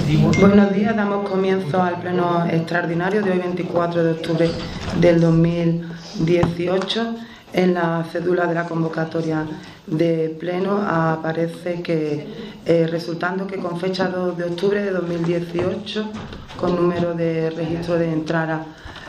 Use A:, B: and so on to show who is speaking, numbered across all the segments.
A: Buenos días, damos comienzo al pleno extraordinario de hoy 24 de octubre del 2018. En la cédula de la convocatoria de pleno aparece que resultando que con fecha 2 de octubre de 2018, con número de registro de entrada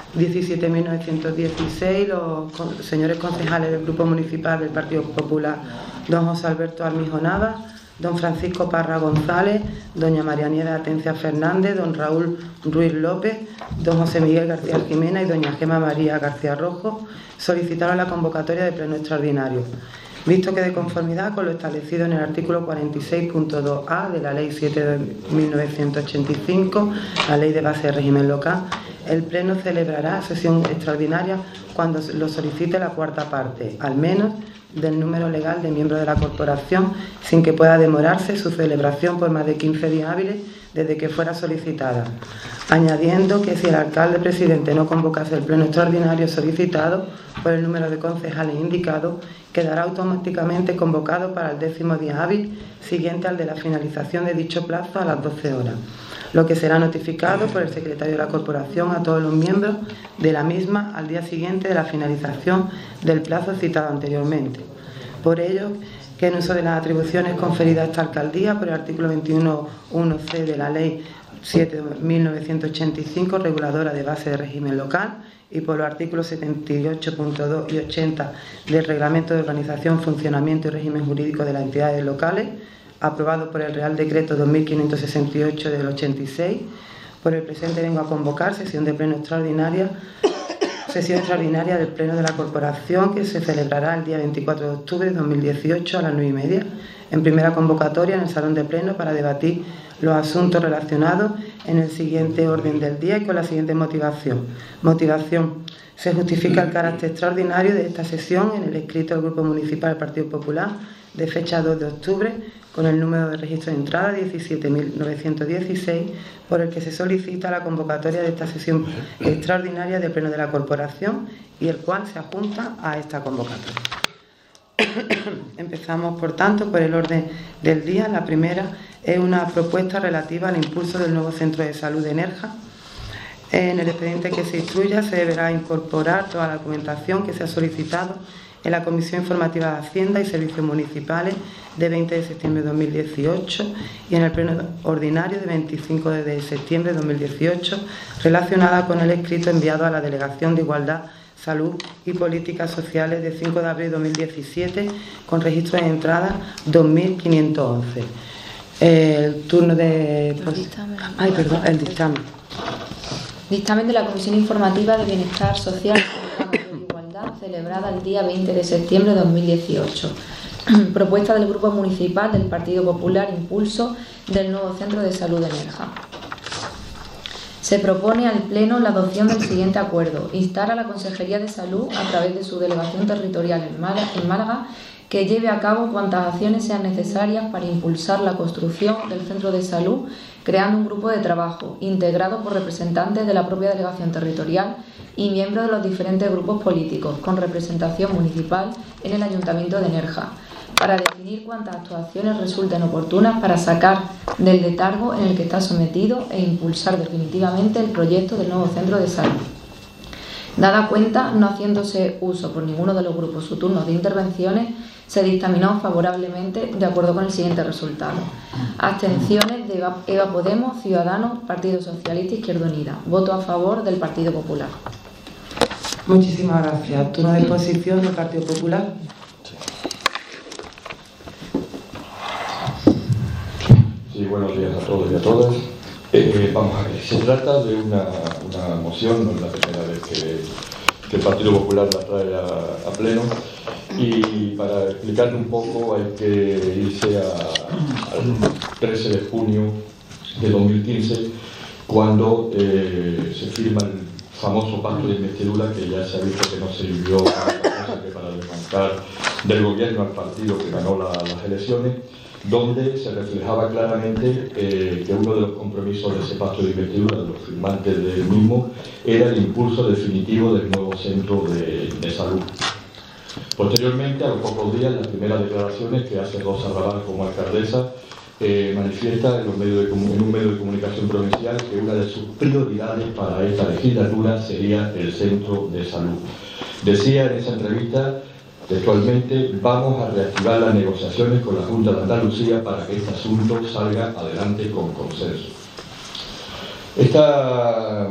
A: 17.916, los señores concejales del Grupo Municipal del Partido Popular, don José Alberto Armijo Navas, don Francisco Parra González, doña María Nieves Atencia Fernández, don Raúl Ruiz López, don José Miguel García Jimena y doña Gema María García Rojo solicitaron la convocatoria de pleno extraordinario, visto que de conformidad con lo establecido en el artículo 46.2a de la Ley 7 de 1985, la Ley de Base de Régimen Local, el pleno celebrará sesión extraordinaria cuando lo solicite la cuarta parte, al menos, del número legal de miembros de la corporación, sin que pueda demorarse su celebración por más de 15 días hábiles desde que fuera solicitada, añadiendo que si el alcalde presidente no convocase el pleno extraordinario solicitado por el número de concejales indicado, quedará automáticamente convocado para el 10º día hábil siguiente al de la finalización de dicho plazo a las 12 horas, lo que será notificado por el secretario de la corporación a todos los miembros de la misma al día siguiente de la finalización del plazo citado anteriormente. Por ello, que en uso de las atribuciones conferidas a esta alcaldía por el artículo 21.1c de la Ley 7 de 1985, reguladora de base de régimen local, y por los artículos 78.2 y 80 del Reglamento de Organización, Funcionamiento y Régimen Jurídico de las Entidades Locales, aprobado por el Real Decreto 2568 del 86, por el presente vengo a convocar sesión de pleno extraordinaria, sesión extraordinaria del Pleno de la Corporación, que se celebrará el día 24 de octubre de 2018 a las 9:30, en primera convocatoria en el Salón de Pleno para debatir los asuntos relacionados en el siguiente orden del día y con la siguiente motivación. Motivación. Se justifica el carácter extraordinario de esta sesión en el escrito del Grupo Municipal del Partido Popular de fecha 2 de octubre, con el número de registro de entrada 17.916, por el que se solicita la convocatoria de esta sesión extraordinaria del Pleno de la Corporación y el cual se adjunta a esta convocatoria. Empezamos, por tanto, por el orden del día. La primera es una propuesta relativa al impulso del nuevo centro de salud de Nerja. En el expediente que se instruya se deberá incorporar toda la documentación que se ha solicitado en la Comisión Informativa de Hacienda y Servicios Municipales de 20 de septiembre de 2018 y en el pleno ordinario de 25 de septiembre de 2018, relacionada con el escrito enviado a la Delegación de Igualdad, Salud y Políticas Sociales de 5 de abril de 2017, con registro de entrada 2.511. El turno de... el dictamen.
B: Dictamen de la Comisión Informativa de Bienestar Social y Igualdad, celebrada el día 20 de septiembre de 2018. Propuesta del Grupo Municipal del Partido Popular, impulso del nuevo Centro de Salud de Nerja. Se propone al Pleno la adopción del siguiente acuerdo: instar a la Consejería de Salud, a través de su delegación territorial en Málaga, que lleve a cabo cuantas acciones sean necesarias para impulsar la construcción del centro de salud, creando un grupo de trabajo integrado por representantes de la propia delegación territorial y miembros de los diferentes grupos políticos con representación municipal en el Ayuntamiento de Nerja, para definir cuántas actuaciones resulten oportunas para sacar del letargo en el que está sometido e impulsar definitivamente el proyecto del nuevo centro de salud. Dada cuenta, no haciéndose uso por ninguno de los grupos su turno de intervenciones, se dictaminó favorablemente de acuerdo con el siguiente resultado. Abstenciones de EVA Podemos, Ciudadanos, Partido Socialista, Izquierda Unida. Voto a favor del Partido Popular.
A: Muchísimas gracias. Turno de exposición del Partido Popular.
C: Sí, buenos días a todos y a todas. Vamos a ver, se trata de una moción, no es la primera vez que el Partido Popular la trae a pleno, y para explicarle un poco hay que irse al 13 de junio de 2015, cuando se firma el famoso pacto de investidura, que ya se ha visto que no sirvió para desbancar del gobierno al partido que ganó las elecciones, donde se reflejaba claramente que uno de los compromisos de ese pacto de investidura, de los firmantes del mismo, era el impulso definitivo del nuevo centro de salud. Posteriormente, a los pocos días, las primeras declaraciones que hace Rosa Raval como alcaldesa manifiesta en un medio de comunicación provincial que una de sus prioridades para esta legislatura sería el centro de salud. Decía en esa entrevista textualmente: vamos a reactivar las negociaciones con la Junta de Andalucía para que este asunto salga adelante con consenso. Esta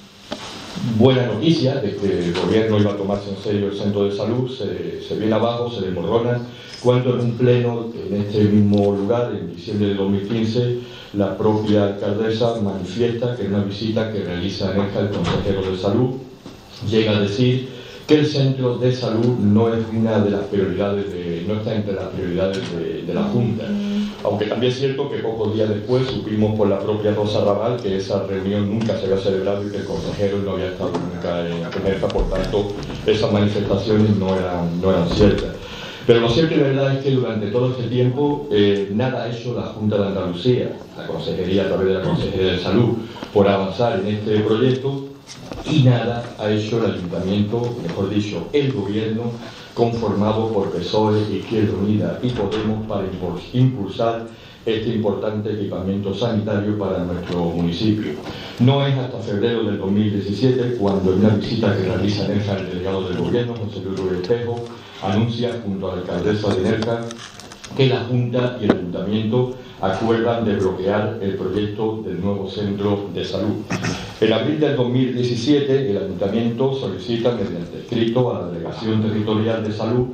C: buena noticia de que el gobierno iba a tomarse en serio el centro de salud se viene abajo, se desmorona, cuando en un pleno en este mismo lugar, en diciembre de 2015, la propia alcaldesa manifiesta que en una visita que realiza en el consejero de salud llega a decir que el centro de salud no es una de las prioridades, no está entre las prioridades de la Junta. Aunque también es cierto que pocos días después supimos por la propia Rosa Raval que esa reunión nunca se había celebrado y que el consejero no había estado nunca en Nerja, por tanto esas manifestaciones no eran ciertas. Pero lo cierto y verdad es que durante todo este tiempo nada ha hecho la Junta de Andalucía, la Consejería a través de la Consejería de Salud, por avanzar en este proyecto, y nada ha hecho el Ayuntamiento, mejor dicho, el Gobierno, conformado por PSOE, Izquierda Unida y Podemos, para impulsar este importante equipamiento sanitario para nuestro municipio. No es hasta febrero del 2017 cuando en una visita que realiza Nerja el delegado del Gobierno, José Luis Ruiz Espejo, anuncia junto a la alcaldesa de Nerja que la Junta y el Ayuntamiento acuerdan de bloquear el proyecto del nuevo centro de salud. En abril del 2017, el Ayuntamiento solicita mediante escrito a la Delegación Territorial de Salud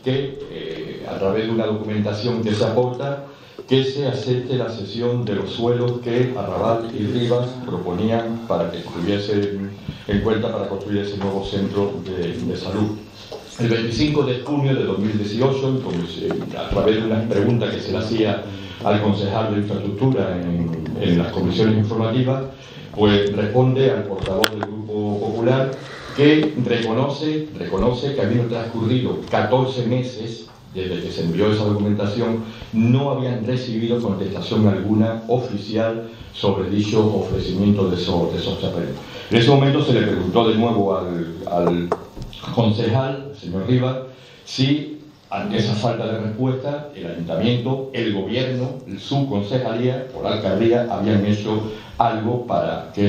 C: que, a través de una documentación que se aporta, que se acepte la cesión de los suelos que Arrabal y Rivas proponían para que estuviesen en cuenta para construir ese nuevo centro de salud. El 25 de junio de 2018, a través de una pregunta que se le hacía al concejal de Infraestructura en las comisiones informativas, pues responde al portavoz del Grupo Popular que reconoce que habiendo transcurrido 14 meses desde que se envió esa documentación, no habían recibido contestación alguna oficial sobre dicho ofrecimiento de esos terrenos. En ese momento se le preguntó de nuevo al concejal, el señor Rivas, si ante esa falta de respuesta el Ayuntamiento, el Gobierno, su concejalía o la alcaldía habían hecho algo para que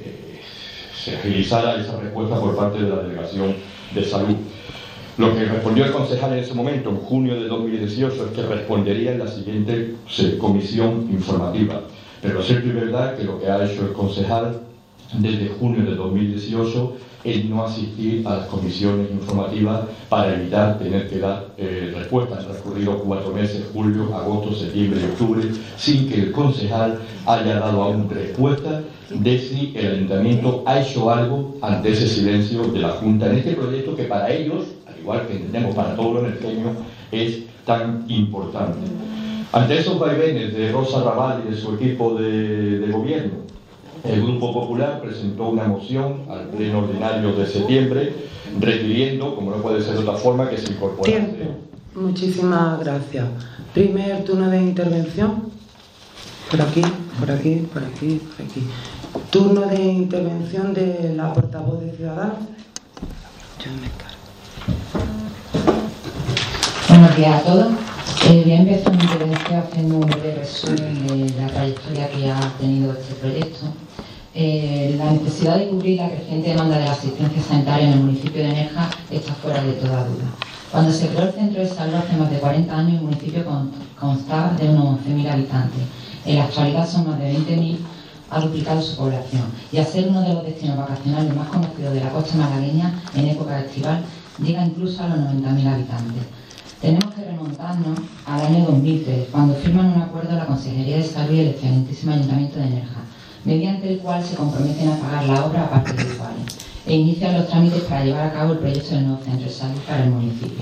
C: se agilizara esa respuesta por parte de la Delegación de Salud. Lo que respondió el concejal en ese momento, en junio de 2018, es que respondería en la siguiente comisión informativa. Pero lo cierto y verdad que lo que ha hecho el concejal desde junio de 2018 es no asistir a las comisiones informativas para evitar tener que dar respuestas. Han transcurrido 4 meses, julio, agosto, septiembre y octubre, sin que el concejal haya dado aún respuesta de si el Ayuntamiento ha hecho algo ante ese silencio de la Junta en este proyecto que para ellos, al igual que entendemos para todos los nerjeños, es tan importante. Ante esos vaivenes de Rosa Raval y de su equipo de gobierno, el Grupo Popular presentó una moción al pleno ordinario de septiembre requiriendo, como no puede ser de otra forma, que se incorporase.
A: Tiempo. Muchísimas gracias. Primer turno de intervención. Por aquí, por aquí, por aquí, por aquí. Turno de intervención de la portavoz de Ciudadanos. Yo me encargo.
D: Buenos días a todos. Voy a empezar mi intervención haciendo un breve resumen de la trayectoria que ha tenido este proyecto. La necesidad de cubrir la creciente demanda de la asistencia sanitaria en el municipio de Nerja está fuera de toda duda. Cuando se creó el centro de salud hace más de 40 años, el municipio constaba de unos 11.000 habitantes. En la actualidad son más de 20.000, ha duplicado su población. Y a ser uno de los destinos vacacionales más conocidos de la costa malagueña en época estival, llega incluso a los 90.000 habitantes. Tenemos que remontarnos al año 2003, cuando firman un acuerdo la Consejería de Salud y el excelentísimo Ayuntamiento de Nerja, mediante el cual se comprometen a pagar la obra a partes iguales e inician los trámites para llevar a cabo el proyecto del nuevo centro de salud para el municipio.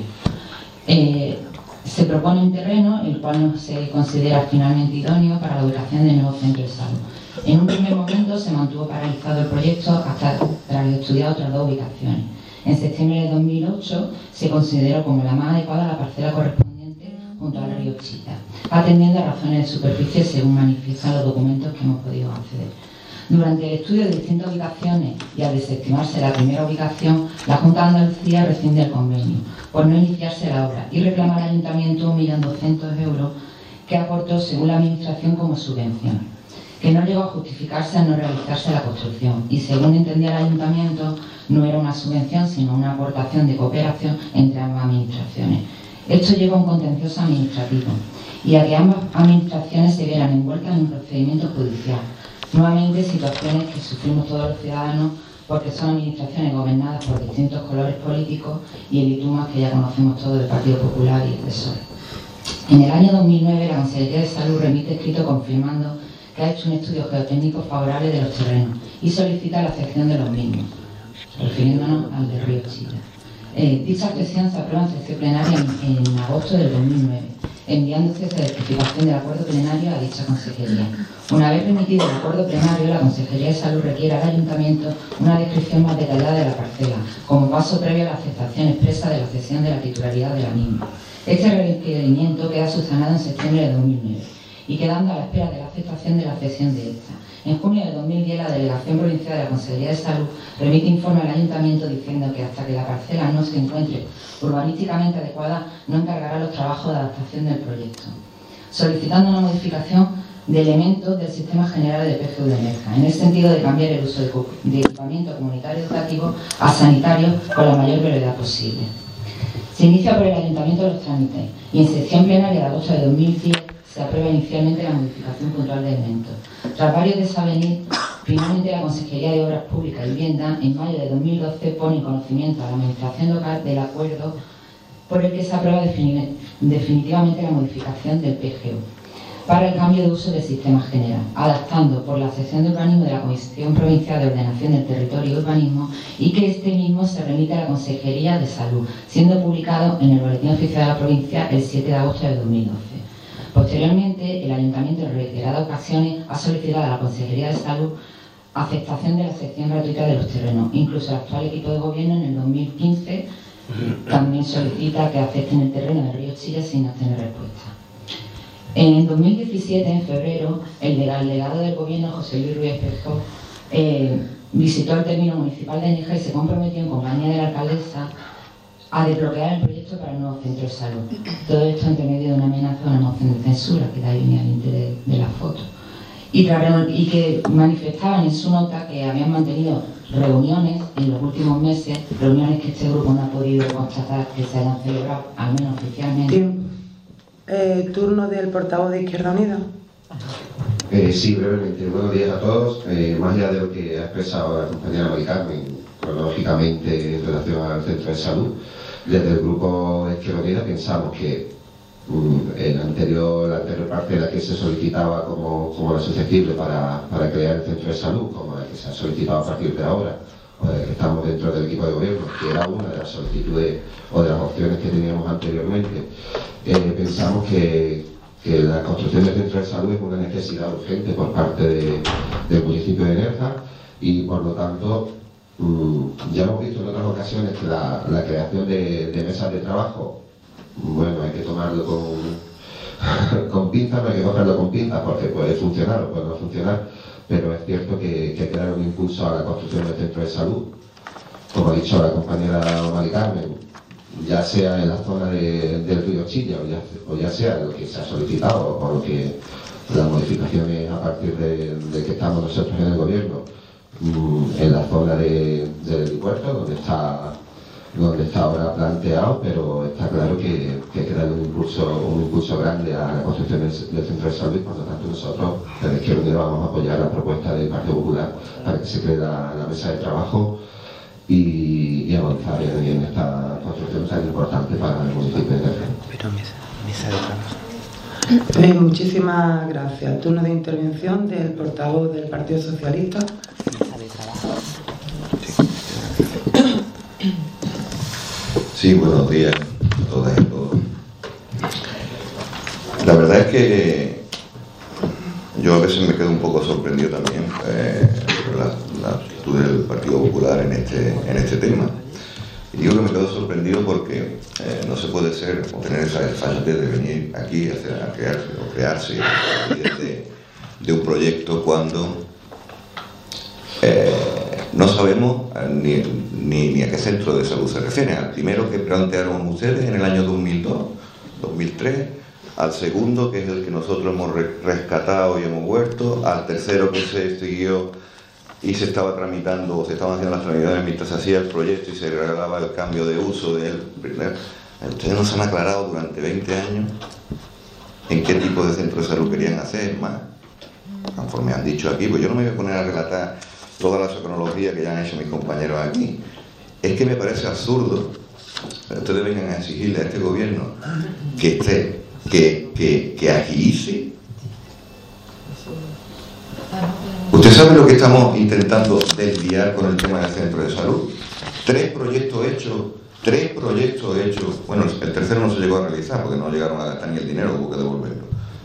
D: Se propone un terreno, el cual no se considera finalmente idóneo para la ubicación del nuevo centro de salud. En un primer momento se mantuvo paralizado el proyecto hasta tras estudiar otras 2 ubicaciones. En septiembre de 2008 se consideró como la más adecuada la parcela correspondiente junto al río Chita, atendiendo a razones de superficie según manifiestan los documentos que hemos podido acceder. Durante el estudio de distintas ubicaciones y al desestimarse la primera ubicación, la Junta de Andalucía rescinde el convenio por no iniciarse la obra y reclama al Ayuntamiento 1.200.000 euros que aportó según la Administración como subvención, que no llegó a justificarse al no realizarse la construcción y, según entendía el Ayuntamiento, no era una subvención sino una aportación de cooperación entre ambas administraciones. Esto lleva a un contencioso administrativo y a que ambas administraciones se vieran envueltas en un procedimiento judicial. Nuevamente, situaciones que sufrimos todos los ciudadanos porque son administraciones gobernadas por distintos colores políticos y el ITUMAS que ya conocemos todos del Partido Popular y el PSOE. En el año 2009, la Consejería de Salud remite escrito confirmando que ha hecho un estudio geotécnico favorable de los terrenos y solicita la cesión de los mismos, refiriéndonos al de Río Chilla. Dicha cesión se aprueba en sesión plenaria en agosto del 2009, enviándose certificación del acuerdo plenario a dicha consejería. Una vez remitido el acuerdo plenario, la Consejería de Salud requiere al Ayuntamiento una descripción más detallada de la parcela, como paso previo a la aceptación expresa de la cesión de la titularidad de la misma. Este requerimiento queda subsanado en septiembre de 2009 y quedando a la espera de la aceptación de la cesión de esta. En junio de 2010, la Delegación Provincial de la Consejería de Salud remite informe al Ayuntamiento diciendo que hasta que la parcela no se encuentre urbanísticamente adecuada, no encargará los trabajos de adaptación del proyecto, solicitando una modificación de elementos del sistema general de PGU de Nerja, en el sentido de cambiar el uso de equipamiento comunitario educativo a sanitario con la mayor brevedad posible. Se inicia por el Ayuntamiento los trámites y en sesión plenaria de agosto de 2010 se aprueba inicialmente la modificación puntual de elementos. Tras varios desavenir, finalmente la Consejería de Obras Públicas y Vivienda en mayo de 2012 pone en conocimiento a la Administración local del acuerdo por el que se aprueba definitivamente la modificación del PGU para el cambio de uso del sistema general, adaptando por la sección de urbanismo de la Comisión Provincial de Ordenación del Territorio y Urbanismo y que este mismo se remite a la Consejería de Salud, siendo publicado en el Boletín Oficial de la Provincia el 7 de agosto de 2012. Posteriormente, el Ayuntamiento en reiteradas ocasiones ha solicitado a la Consejería de Salud aceptación de la cesión gratuita de los terrenos. Incluso el actual equipo de gobierno en el 2015 también solicita que acepten el terreno del Río Chilla sin obtener respuesta. En 2017, en febrero, el delegado del gobierno, José Luis Ruiz Espejo, visitó el término municipal de Níjar y se comprometió en compañía de la alcaldesa a desbloquear el proyecto para el nuevo centro de salud. Todo esto entre medio de una amenaza de una moción de censura, que de ahí venía el interés de la foto. Y que manifestaban en su nota que habían mantenido reuniones en los últimos meses, reuniones que este grupo no ha podido constatar que se hayan celebrado, al menos oficialmente.
A: Turno del portavoz de Izquierda Unida.
E: Sí, brevemente. Buenos días a todos. Más allá de lo que ha expresado la compañera Mari Carmen, cronológicamente en relación al centro de salud, desde el grupo de Izquierda Unida pensamos que la anterior parte de la que se solicitaba como la susceptible para crear el centro de salud, como la que se ha solicitado a partir de ahora, o de que estamos dentro del equipo de gobierno, que era una de las solicitudes o de las opciones que teníamos anteriormente, pensamos que la construcción del centro de salud es una necesidad urgente por parte del municipio de Nerja y por lo tanto ya hemos visto en otras ocasiones que la creación de mesas de trabajo, bueno, hay que tomarlo con pinzas, no hay que cogerlo con pinzas porque puede funcionar o puede no funcionar, pero es cierto que hay que dar un impulso a la construcción del centro de salud, como ha dicho la compañera Mari Carmen, ya sea en la zona del río Chilla o ya sea lo que se ha solicitado o lo que las modificaciones a partir de que estamos nosotros en el gobierno, en la zona del aeropuerto donde está ahora planteado, pero está claro que hay que darle un impulso grande a la construcción del centro de salud y por lo tanto nosotros desde Izquierda Unida vamos a apoyar la propuesta del Partido Popular para que se cree la mesa de trabajo y avanzar en esta construcción tan importante para el municipio de Nerja.
A: Pero mesa de trabajo. Muchísimas gracias. Turno de intervención del portavoz del Partido Socialista. Mesa de trabajo.
F: Sí, buenos días a todas y a todos. La verdad es que yo a veces me quedo un poco sorprendido también por la actitud del Partido Popular en este tema. Y digo que me quedo sorprendido porque no se puede tener esa desfachatez de venir aquí a crearse de un proyecto cuando no sabemos ni a qué centro de salud se refiere. Al primero que plantearon ustedes en el año 2002, 2003, al segundo, que es el que nosotros hemos rescatado y hemos vuelto, al tercero que se siguió y se estaba tramitando, se estaban haciendo las tramitaciones mientras se hacía el proyecto y se regalaba el cambio de uso de él. Ustedes nos han aclarado durante 20 años en qué tipo de centro de salud querían hacer, más conforme han dicho aquí, pues yo no me voy a poner a relatar toda la cronología que ya han hecho mis compañeros aquí. Es que me parece absurdo que ustedes vengan a exigirle a este gobierno que agilice. ¿Usted sabe lo que estamos intentando desviar con el tema del centro de salud? 3 proyectos hechos. Bueno, el tercero no se llegó a realizar porque no llegaron a gastar ni el dinero, hubo que devolverlo.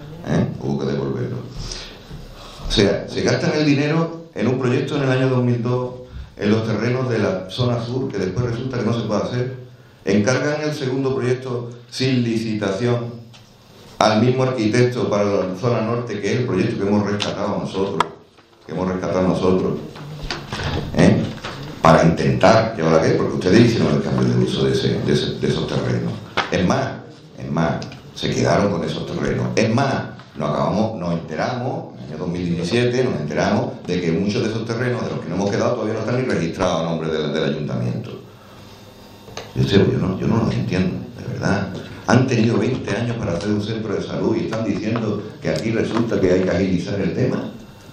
F: O sea, se gastan el dinero en un proyecto en el año 2002 en los terrenos de la zona sur, que después resulta que no se puede hacer. Encargan el segundo proyecto sin licitación al mismo arquitecto para la zona norte, que es el proyecto que hemos rescatado nosotros, para intentar llevar a qué, porque ustedes hicieron el cambio de uso de esos terrenos. Es más, se quedaron con esos terrenos. Es más, nos enteramos, en el año 2017, de que muchos de esos terrenos de los que no hemos quedado todavía no están ni registrados a nombre del ayuntamiento. Yo no los entiendo, de verdad. Han tenido 20 años para hacer un centro de salud y están diciendo que aquí resulta que hay que agilizar el tema.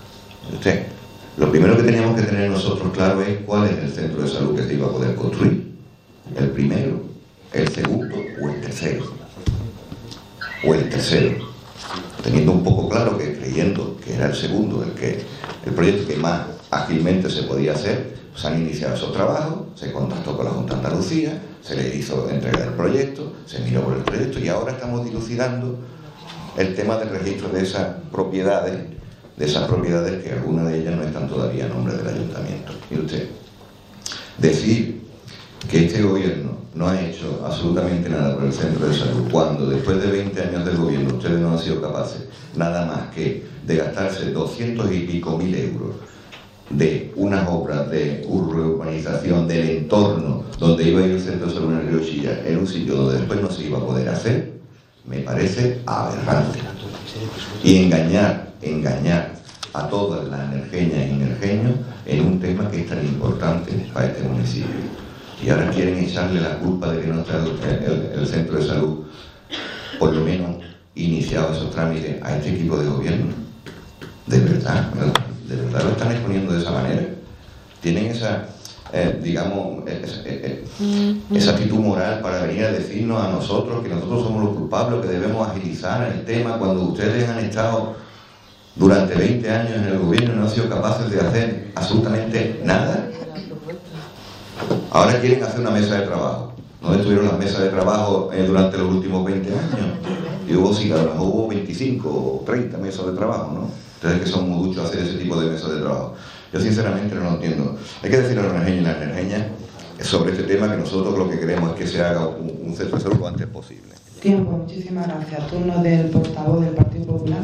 F: Lo primero que teníamos que tener nosotros claro es cuál es el centro de salud que se iba a poder construir. ¿El primero, el segundo o el tercero? Teniendo un poco claro que, creyendo que era el segundo el proyecto que más ágilmente se podía hacer, se han iniciado esos trabajos, se contactó con la Junta de Andalucía, se le hizo entrega del proyecto, se miró por el proyecto y ahora estamos dilucidando el tema del registro de esas propiedades, que algunas de ellas no están todavía a nombre del ayuntamiento. Mire usted, decir que este gobierno no ha hecho absolutamente nada por el centro de salud, cuando después de 20 años del gobierno ustedes no han sido capaces nada más que de gastarse 200 y pico mil euros de unas obras de urbanización del entorno donde iba a ir el centro de salud en el Río Chilla, en un sitio donde después no se iba a poder hacer, me parece aberrante. Y engañar a todas las energeñas y energeños en un tema que es tan importante para este municipio. Y ahora quieren echarle la culpa de que no está el centro de salud, por lo menos iniciado esos trámites, a este equipo de gobierno. ¿De verdad lo están exponiendo de esa manera? Tienen esa, esa actitud moral para venir a decirnos a nosotros que nosotros somos los culpables, que debemos agilizar el tema, cuando ustedes han estado durante 20 años en el gobierno y no han sido capaces de hacer absolutamente nada. Ahora quieren hacer una mesa de trabajo. ¿Dónde estuvieron las mesas de trabajo durante los últimos 20 años? Y hubo 25 o 30 mesas de trabajo, ¿no? Ustedes que son muy duchos a hacer ese tipo de mesas de trabajo. Yo sinceramente no lo entiendo. Hay que decirle a los energeños y las energeñas sobre este tema que nosotros lo que queremos es que se haga un centro de salud lo antes posible.
A: Tiempo, muchísimas gracias. Turno del portavoz del Partido Popular.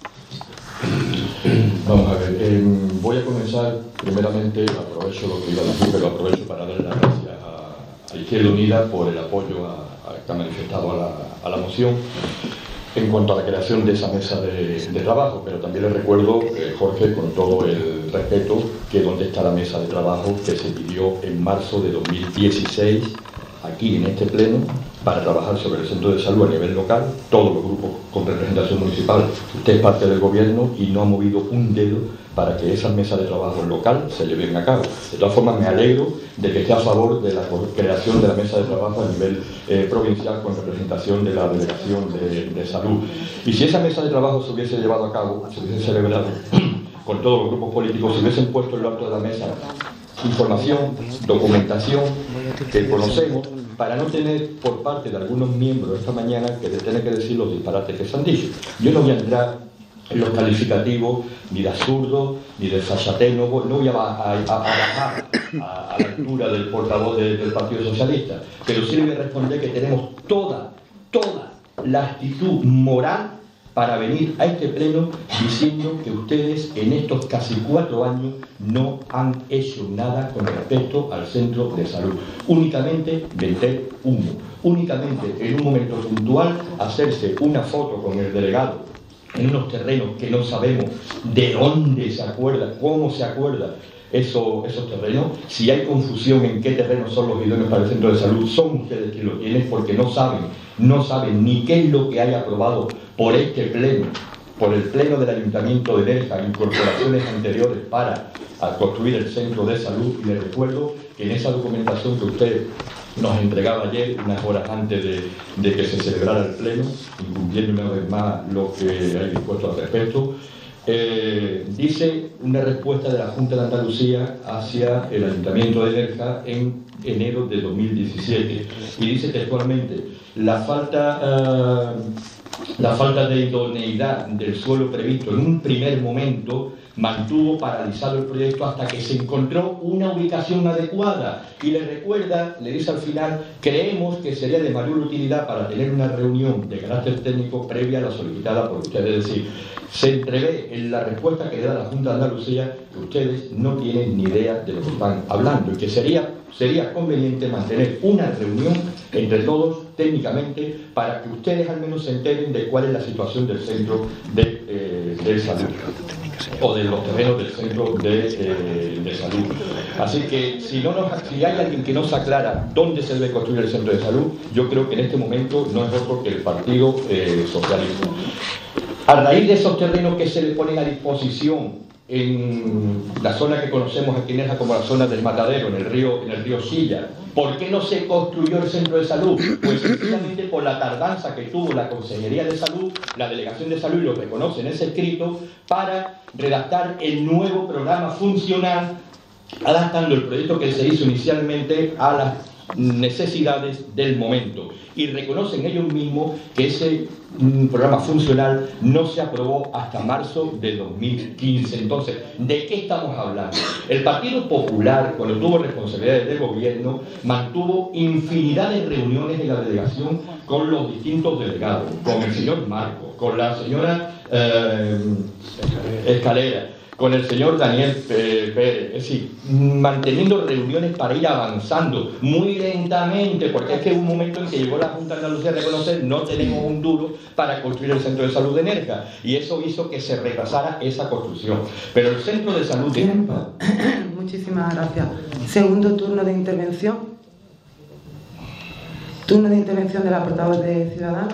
C: Vamos a ver, voy a comenzar primeramente, aprovecho lo que iba a decir, pero aprovecho para darle las gracias a Izquierda Unida por el apoyo que ha manifestado a la moción en cuanto a la creación de esa mesa de trabajo, pero también les recuerdo, Jorge, con todo el respeto, que donde está la mesa de trabajo que se pidió en marzo de 2016 aquí en este pleno para trabajar sobre el centro de salud a nivel local, todos los grupos con representación municipal. Usted es parte del gobierno y no ha movido un dedo para que esa mesa de trabajo local se lleven a cabo. De todas formas, me alegro de que esté a favor de la creación de la mesa de trabajo a nivel provincial con representación de la Delegación de Salud. Y si esa mesa de trabajo se hubiese llevado a cabo, se hubiese celebrado con todos los grupos políticos, se hubiesen puesto en lo alto de la mesa información, documentación que conocemos, para no tener por parte de algunos miembros esta mañana que tener que decir los disparates que se han dicho. Yo no voy a entrar en los calificativos ni de absurdo ni de desfachatez, no voy a bajar a la altura del portavoz del Partido Socialista, pero sí le voy a responder que tenemos toda la actitud moral
G: para venir a este pleno diciendo que ustedes en estos casi 4 años no han hecho nada con respecto al centro de salud. Únicamente vender humo, únicamente en un momento puntual hacerse una foto con el delegado en unos terrenos que no sabemos de dónde se acuerda, cómo se acuerda esos terrenos. Si hay confusión en qué terrenos son los idóneos para el centro de salud, son ustedes quienes lo tienen, porque no saben ni qué es lo que hay aprobado por este pleno, por el pleno del Ayuntamiento de Nerja, incorporaciones anteriores para construir el centro de salud. Y les recuerdo que en esa documentación que usted nos entregaba ayer, unas horas antes de que se celebrara el pleno, incumpliendo una vez más lo que hay dispuesto al respecto, dice una respuesta de la Junta de Andalucía hacia el Ayuntamiento de Nerja en enero de 2017, y dice textualmente: la falta de idoneidad del suelo previsto en un primer momento mantuvo paralizado el proyecto hasta que se encontró una ubicación adecuada. Y le recuerda, le dice al final: creemos que sería de mayor utilidad para tener una reunión de carácter técnico previa a la solicitada por ustedes. Es decir, se entrevé en la respuesta que da la Junta de Andalucía que ustedes no tienen ni idea de lo que están hablando, y que sería conveniente mantener una reunión entre todos técnicamente para que ustedes al menos se enteren de cuál es la situación del centro de salud, o de los terrenos del centro de salud. Así que si hay alguien que no se aclara dónde se debe construir el centro de salud, yo creo que en este momento no es otro que el Partido Socialista. A raíz de esos terrenos que se le ponen a disposición en la zona que conocemos aquí en Nerja como la zona del Matadero, en el río Silla, ¿por qué no se construyó el centro de salud? Pues sencillamente por la tardanza que tuvo la Consejería de Salud, la Delegación de Salud, y lo reconoce en ese escrito, para redactar el nuevo programa funcional, adaptando el proyecto que se hizo inicialmente a las necesidades del momento. Y reconocen ellos mismos que ese programa funcional no se aprobó hasta marzo de 2015. Entonces, ¿de qué estamos hablando? El Partido Popular, cuando tuvo responsabilidades de gobierno, mantuvo infinidad de reuniones en la delegación con los distintos delegados, con el señor Marcos, con la señora Escalera, con el señor Daniel Pérez, es decir, manteniendo reuniones para ir avanzando muy lentamente, porque es que hubo un momento en que llegó la Junta de Andalucía a reconocer: no tenemos un duro para construir el centro de salud de Nerja, y eso hizo que se retrasara esa construcción. Pero el centro de salud de Nerja...
A: Muchísimas gracias. Segundo turno de intervención. Turno de intervención de la portavoz de Ciudadanos.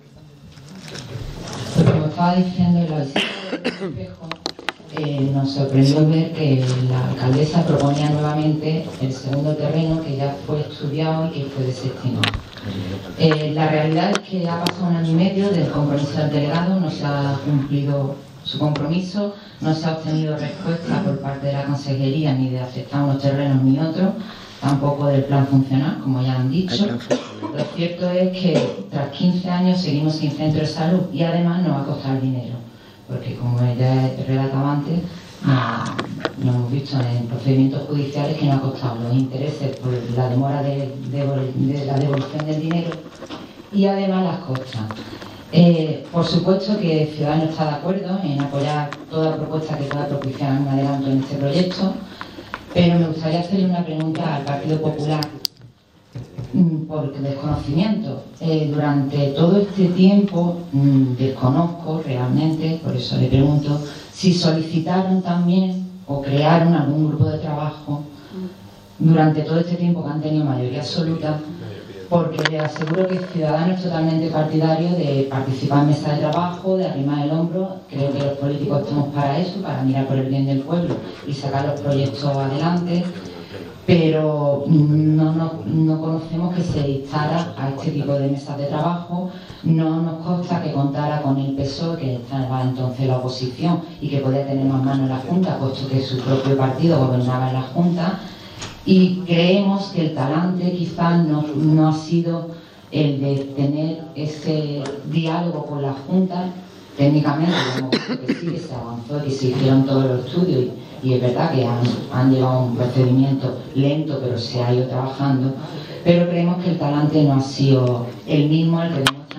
D: Como estaba diciendo, en la visita del espejo, nos sorprendió ver que la alcaldesa proponía nuevamente el segundo terreno, que ya fue estudiado y que fue desestimado. La realidad es que ha pasado 1 año y medio del compromiso del delegado, no se ha cumplido su compromiso, no se ha obtenido respuesta por parte de la Consejería ni de afectar unos terrenos ni otros, tampoco del plan funcional, como ya han dicho. Lo cierto es que tras 15 años seguimos sin centro de salud, y además nos va a costar dinero, porque como ya relataba antes, nos hemos visto en procedimientos judiciales que nos ha costado los intereses por la demora de la devolución del dinero, y además las costas. Por supuesto que Ciudadanos está de acuerdo en apoyar toda propuesta que pueda propiciar un adelanto en este proyecto, pero me gustaría hacerle una pregunta al Partido Popular por desconocimiento. Durante todo este tiempo desconozco realmente, por eso le pregunto, si solicitaron también o crearon algún grupo de trabajo durante todo este tiempo que han tenido mayoría absoluta, porque le aseguro que Ciudadanos es totalmente partidario de participar en mesas de trabajo, de arrimar el hombro. Creo que los políticos estamos para eso, para mirar por el bien del pueblo y sacar los proyectos adelante, pero no conocemos que se instara a este tipo de mesas de trabajo. No nos consta que contara con el PSOE, que estaba entonces la oposición y que podía tener más mano en la Junta, puesto que su propio partido gobernaba en la Junta. Y creemos que el talante quizás no ha sido el de tener ese diálogo con la Junta. Técnicamente, que sí, que se avanzó, que se hicieron todos los estudios, y es verdad que han llevado un procedimiento lento, pero se ha ido trabajando. Pero creemos que el talante no ha sido el mismo al que demuestran ahora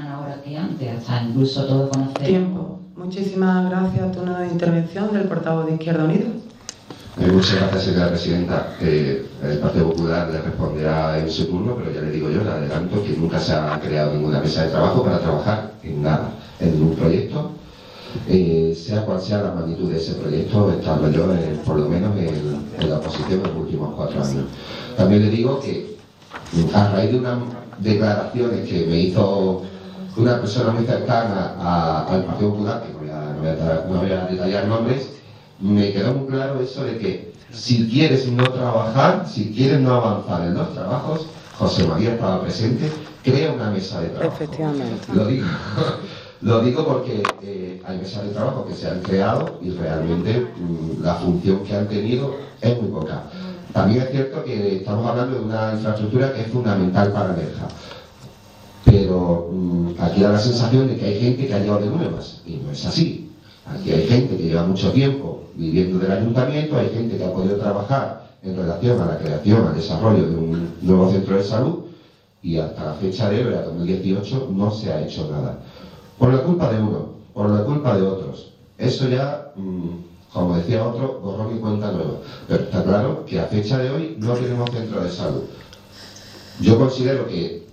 D: que antes, hasta incluso todo conocer.
A: Tiempo. Muchísimas gracias. Turno de intervención del portavoz de Izquierda Unida.
E: Muchas gracias, señora presidenta. El Partido Popular le responderá en su turno, pero ya le digo yo, le adelanto que nunca se ha creado ninguna mesa de trabajo para trabajar en nada, en un proyecto, sea cual sea la magnitud de ese proyecto, estando yo por lo menos en la oposición en los últimos 4 años. También le digo que a raíz de unas declaraciones que me hizo una persona muy cercana al Partido Popular, que no voy a detallar nombres, me quedó muy claro eso de que si quieres no trabajar, si quieres no avanzar en los trabajos, José María estaba presente, crea una mesa de trabajo.
A: Efectivamente.
E: Lo digo porque hay mesas de trabajo que se han creado y realmente la función que han tenido es muy poca. También es cierto que estamos hablando de una infraestructura que es fundamental para Nerja, pero aquí da la sensación de que hay gente que ha llegado de nuevas, y no es así. Aquí hay gente que lleva mucho tiempo viviendo del ayuntamiento, hay gente que ha podido trabajar en relación a la creación, al desarrollo de un nuevo centro de salud, y hasta la fecha de hoy, 2018, no se ha hecho nada. Por la culpa de uno, por la culpa de otros. Eso ya, como decía otro, borrón y cuenta nueva. Pero está claro que a fecha de hoy no tenemos centro de salud. Yo considero que,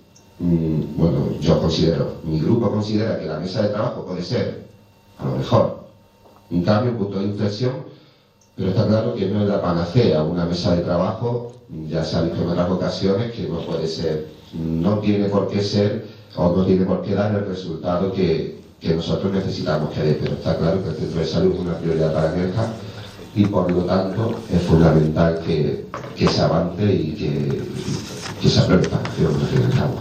E: mi grupo considera que la mesa de trabajo puede ser, a lo mejor, un cambio, un punto de inflexión, pero está claro que no es la panacea. Una mesa de trabajo, ya se ha visto en otras ocasiones, que no puede ser, no tiene por qué ser, o no tiene por qué dar el resultado que nosotros necesitamos que dé, pero está claro que el centro de salud es una prioridad para Nerja y por lo tanto es fundamental que se avance y que se apruebe esta acción al fin y al cabo.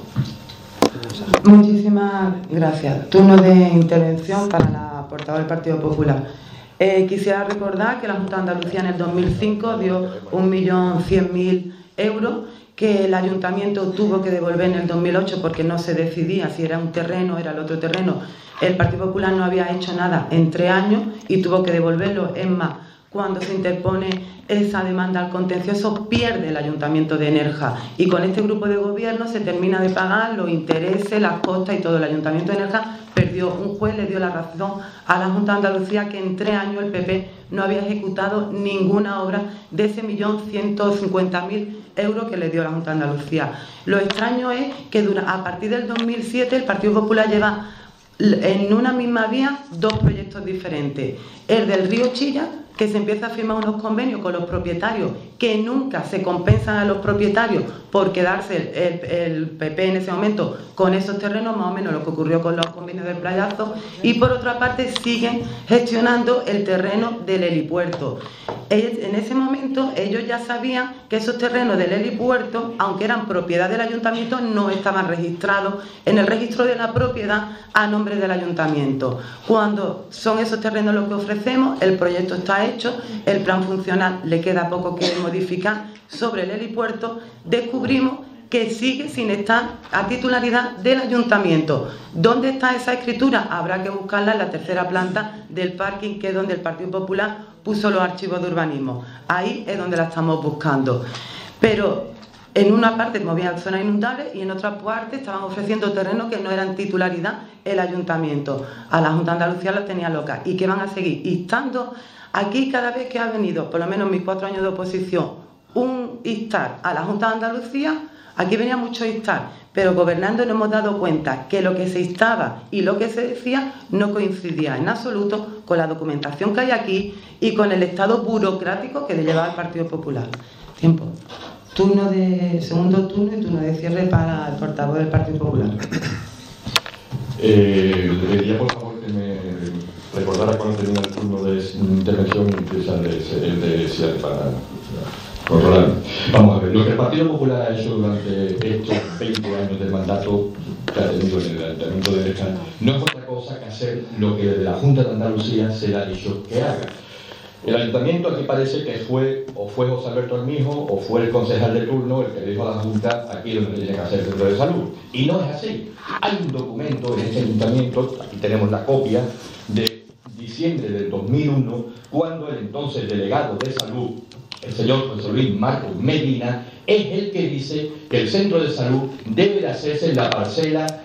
A: Muchísimas gracias. Turno de intervención para la portavoz del Partido Popular. Quisiera recordar que la Junta de Andalucía en el 2005 dio 1.100.000 euros que el ayuntamiento tuvo que devolver en el 2008 porque no se decidía si era un terreno o era el otro terreno. El Partido Popular no había hecho nada en 3 años y tuvo que devolverlo. Es más, cuando se interpone esa demanda al contencioso, pierde el ayuntamiento de Nerja y con este grupo de gobierno se termina de pagar los intereses, las costas y todo. El ayuntamiento de Nerja perdió, un juez le dio la razón a la Junta de Andalucía que en 3 años el PP no había ejecutado ninguna obra de ese 1.150.000 euros que le dio la Junta de Andalucía. Lo extraño es que a partir del 2007 el Partido Popular lleva en una misma vía 2 proyectos diferentes. El del río Chilla, que se empieza a firmar unos convenios con los propietarios que nunca se compensan a los propietarios por quedarse el PP en ese momento con esos terrenos, más o menos lo que ocurrió con los convenios del Playazo, y por otra parte siguen gestionando el terreno del helipuerto. En ese momento ellos ya sabían que esos terrenos del helipuerto, aunque eran propiedad del ayuntamiento, no estaban registrados en el registro de la propiedad a nombre del ayuntamiento. Cuando son esos terrenos los que ofrecemos, el proyecto está hecho, el plan funcional le queda poco que modificar sobre el helipuerto, descubrimos que sigue sin estar a titularidad del ayuntamiento. ¿Dónde está esa escritura? Habrá que buscarla en la 3ª planta del parking, que es donde el Partido Popular puso los archivos de urbanismo. Ahí es donde la estamos buscando. Pero en una parte movían zonas inundables y en otra parte estaban ofreciendo terrenos que no eran titularidad el ayuntamiento. A la Junta de Andalucía la tenía loca. ¿Y qué van a seguir? Instando aquí cada vez que ha venido, por lo menos en mis 4 años de oposición, un instar a la Junta de Andalucía. Aquí venía mucho instar, pero gobernando nos hemos dado cuenta que lo que se instaba y lo que se decía no coincidía en absoluto con la documentación que hay aquí y con el estado burocrático que llevaba el Partido Popular. Tiempo. Segundo turno y turno de cierre para el portavoz del Partido Popular.
C: Le pediría por favor que me recordara cuando tenía el turno de intervención y utilizar el de cierre para controlar. Vamos a ver, lo que el Partido Popular ha hecho durante estos 20 años del mandato que ha tenido en el Ayuntamiento de Nerja no es otra cosa que hacer lo que desde la Junta de Andalucía se le ha dicho que haga. El ayuntamiento aquí parece que fue José Alberto Armijo o fue el concejal de turno el que le dijo a la Junta aquí es donde tiene que hacer el centro de salud. Y no es así. Hay un documento en este ayuntamiento, aquí tenemos la copia, de diciembre del 2001, cuando el entonces delegado de salud, el señor José Luis Marcos Medina, es el que dice que el centro de salud debe de hacerse en la parcela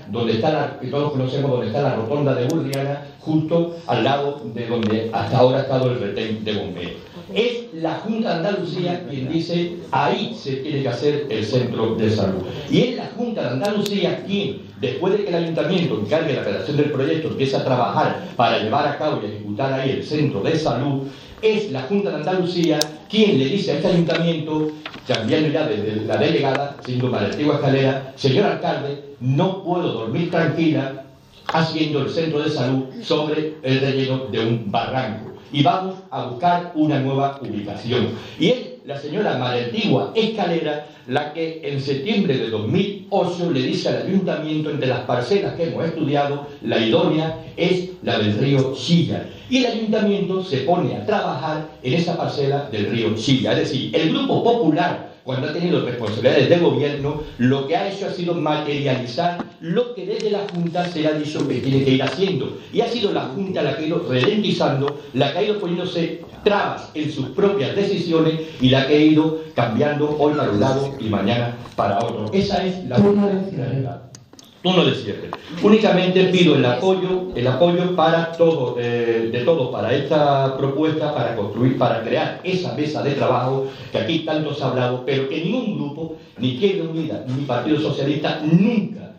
G: donde está que todos conocemos, donde está la rotonda de Burriana, justo al lado de donde hasta ahora ha estado el retén de bomberos. Es la Junta de Andalucía quien dice ahí se tiene que hacer el centro de salud. Y es la Junta de Andalucía quien, después de que el Ayuntamiento encargue la redacción del proyecto, empiece a trabajar para llevar a cabo y ejecutar ahí el centro de salud, es la Junta de Andalucía quien le dice a este Ayuntamiento, cambiando ya desde la delegada, siendo la antigua escalera, señor alcalde, no puedo dormir tranquila haciendo el centro de salud sobre el relleno de un barranco. Y vamos a buscar una nueva ubicación. Y es la señora Marentigua Escalera la que en septiembre de 2008 le dice al Ayuntamiento, entre las parcelas que hemos estudiado, la idónea es la del río Silla. Y el Ayuntamiento se pone a trabajar en esa parcela del río Silla. Es decir, el Grupo Popular, cuando ha tenido responsabilidades de gobierno, lo que ha hecho ha sido materializar lo que desde la Junta se le ha dicho que tiene que ir haciendo. Y ha sido la Junta la que ha ido ralentizando, la que ha ido poniéndose trabas en sus propias decisiones y la que ha ido cambiando hoy para un lado y mañana para otro. Esa es la realidad. Turno de cierre. Únicamente pido el apoyo para todo, de todo para esta propuesta, para construir, para crear esa mesa de trabajo que aquí tanto se ha hablado, pero que ningún grupo, ni Izquierda Unida, ni Partido Socialista, nunca,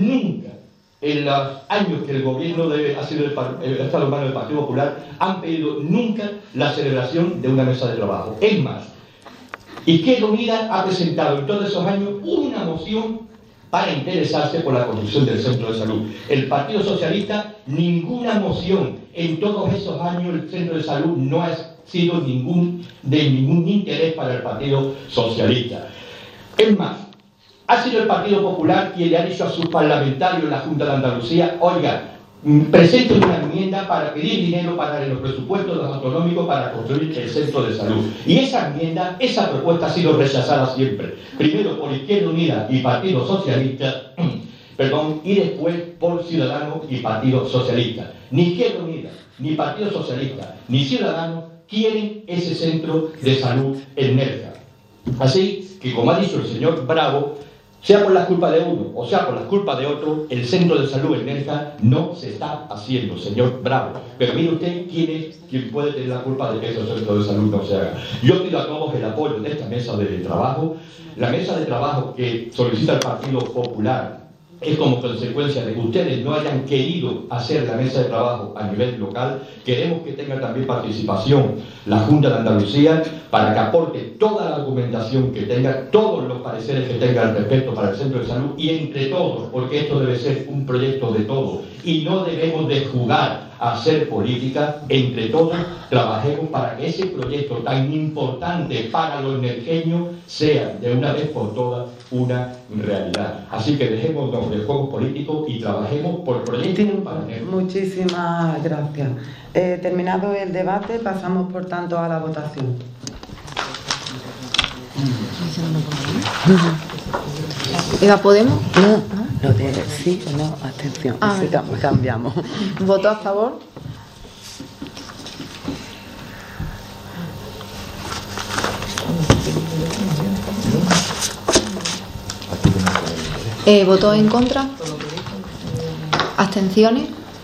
G: en los años que el gobierno ha sido el Estado humano del Partido Popular, han pedido nunca la celebración de una mesa de trabajo. Es más, Izquierda Unida ha presentado en todos esos años una moción para interesarse por la construcción del centro de salud. El Partido Socialista, ninguna moción. En todos esos años el centro de salud no ha sido de ningún interés para el Partido Socialista. Es más, ha sido el Partido Popular quien le ha dicho a sus parlamentarios en la Junta de Andalucía, oiga, presenten una enmienda para pedir dinero para los presupuestos de los autonómicos para construir el centro de salud. Y esa enmienda, esa propuesta ha sido rechazada siempre. Primero por Izquierda Unida y Partido Socialista, y después por Ciudadanos y Partido Socialista. Ni Izquierda Unida, ni Partido Socialista, ni Ciudadanos quieren ese centro de salud en Nerja. Así que, como ha dicho el señor Bravo, sea por la culpa de uno o sea por la culpa de otro, el centro de salud en Nerja no se está haciendo, señor Bravo. Pero mire usted quién puede tener la culpa de que ese centro de salud no se haga. Yo pido a todos el apoyo de esta mesa de trabajo. La mesa de trabajo que solicita el Partido Popular es como consecuencia de que ustedes no hayan querido hacer la mesa de trabajo a nivel local. Queremos que tenga también participación la Junta de Andalucía para que aporte toda la argumentación que tenga, todos los pareceres que tenga al respecto para el centro de salud y entre todos, porque esto debe ser un proyecto de todos y no debemos de jugar a hacer política. Entre todos trabajemos para que ese proyecto tan importante para los nerjeños sea de una vez por todas una realidad. Así que dejémonos de juegos políticos y trabajemos por proyectos para Nerja.
A: Muchísimas gracias. Terminado el debate, pasamos por tanto a la votación.
B: ¿Eva Podemos?
A: No, lo de sí o no, abstención. Cambiamos.
B: ¿Voto a favor? ¿Voto en contra? ¿Abstenciones?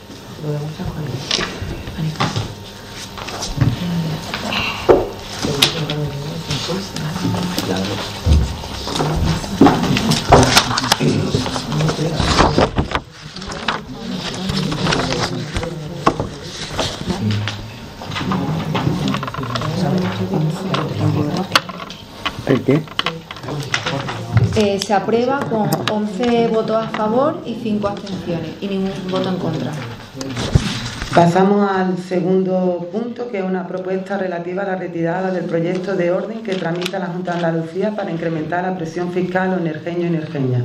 A: ¿El qué?
B: Se aprueba con 11 votos a favor y 5 abstenciones y ningún voto en contra.
A: Pasamos al segundo punto, que es una propuesta relativa a la retirada del proyecto de orden que tramita la Junta de Andalucía para incrementar la presión fiscal a los nerjeños y nerjeñas.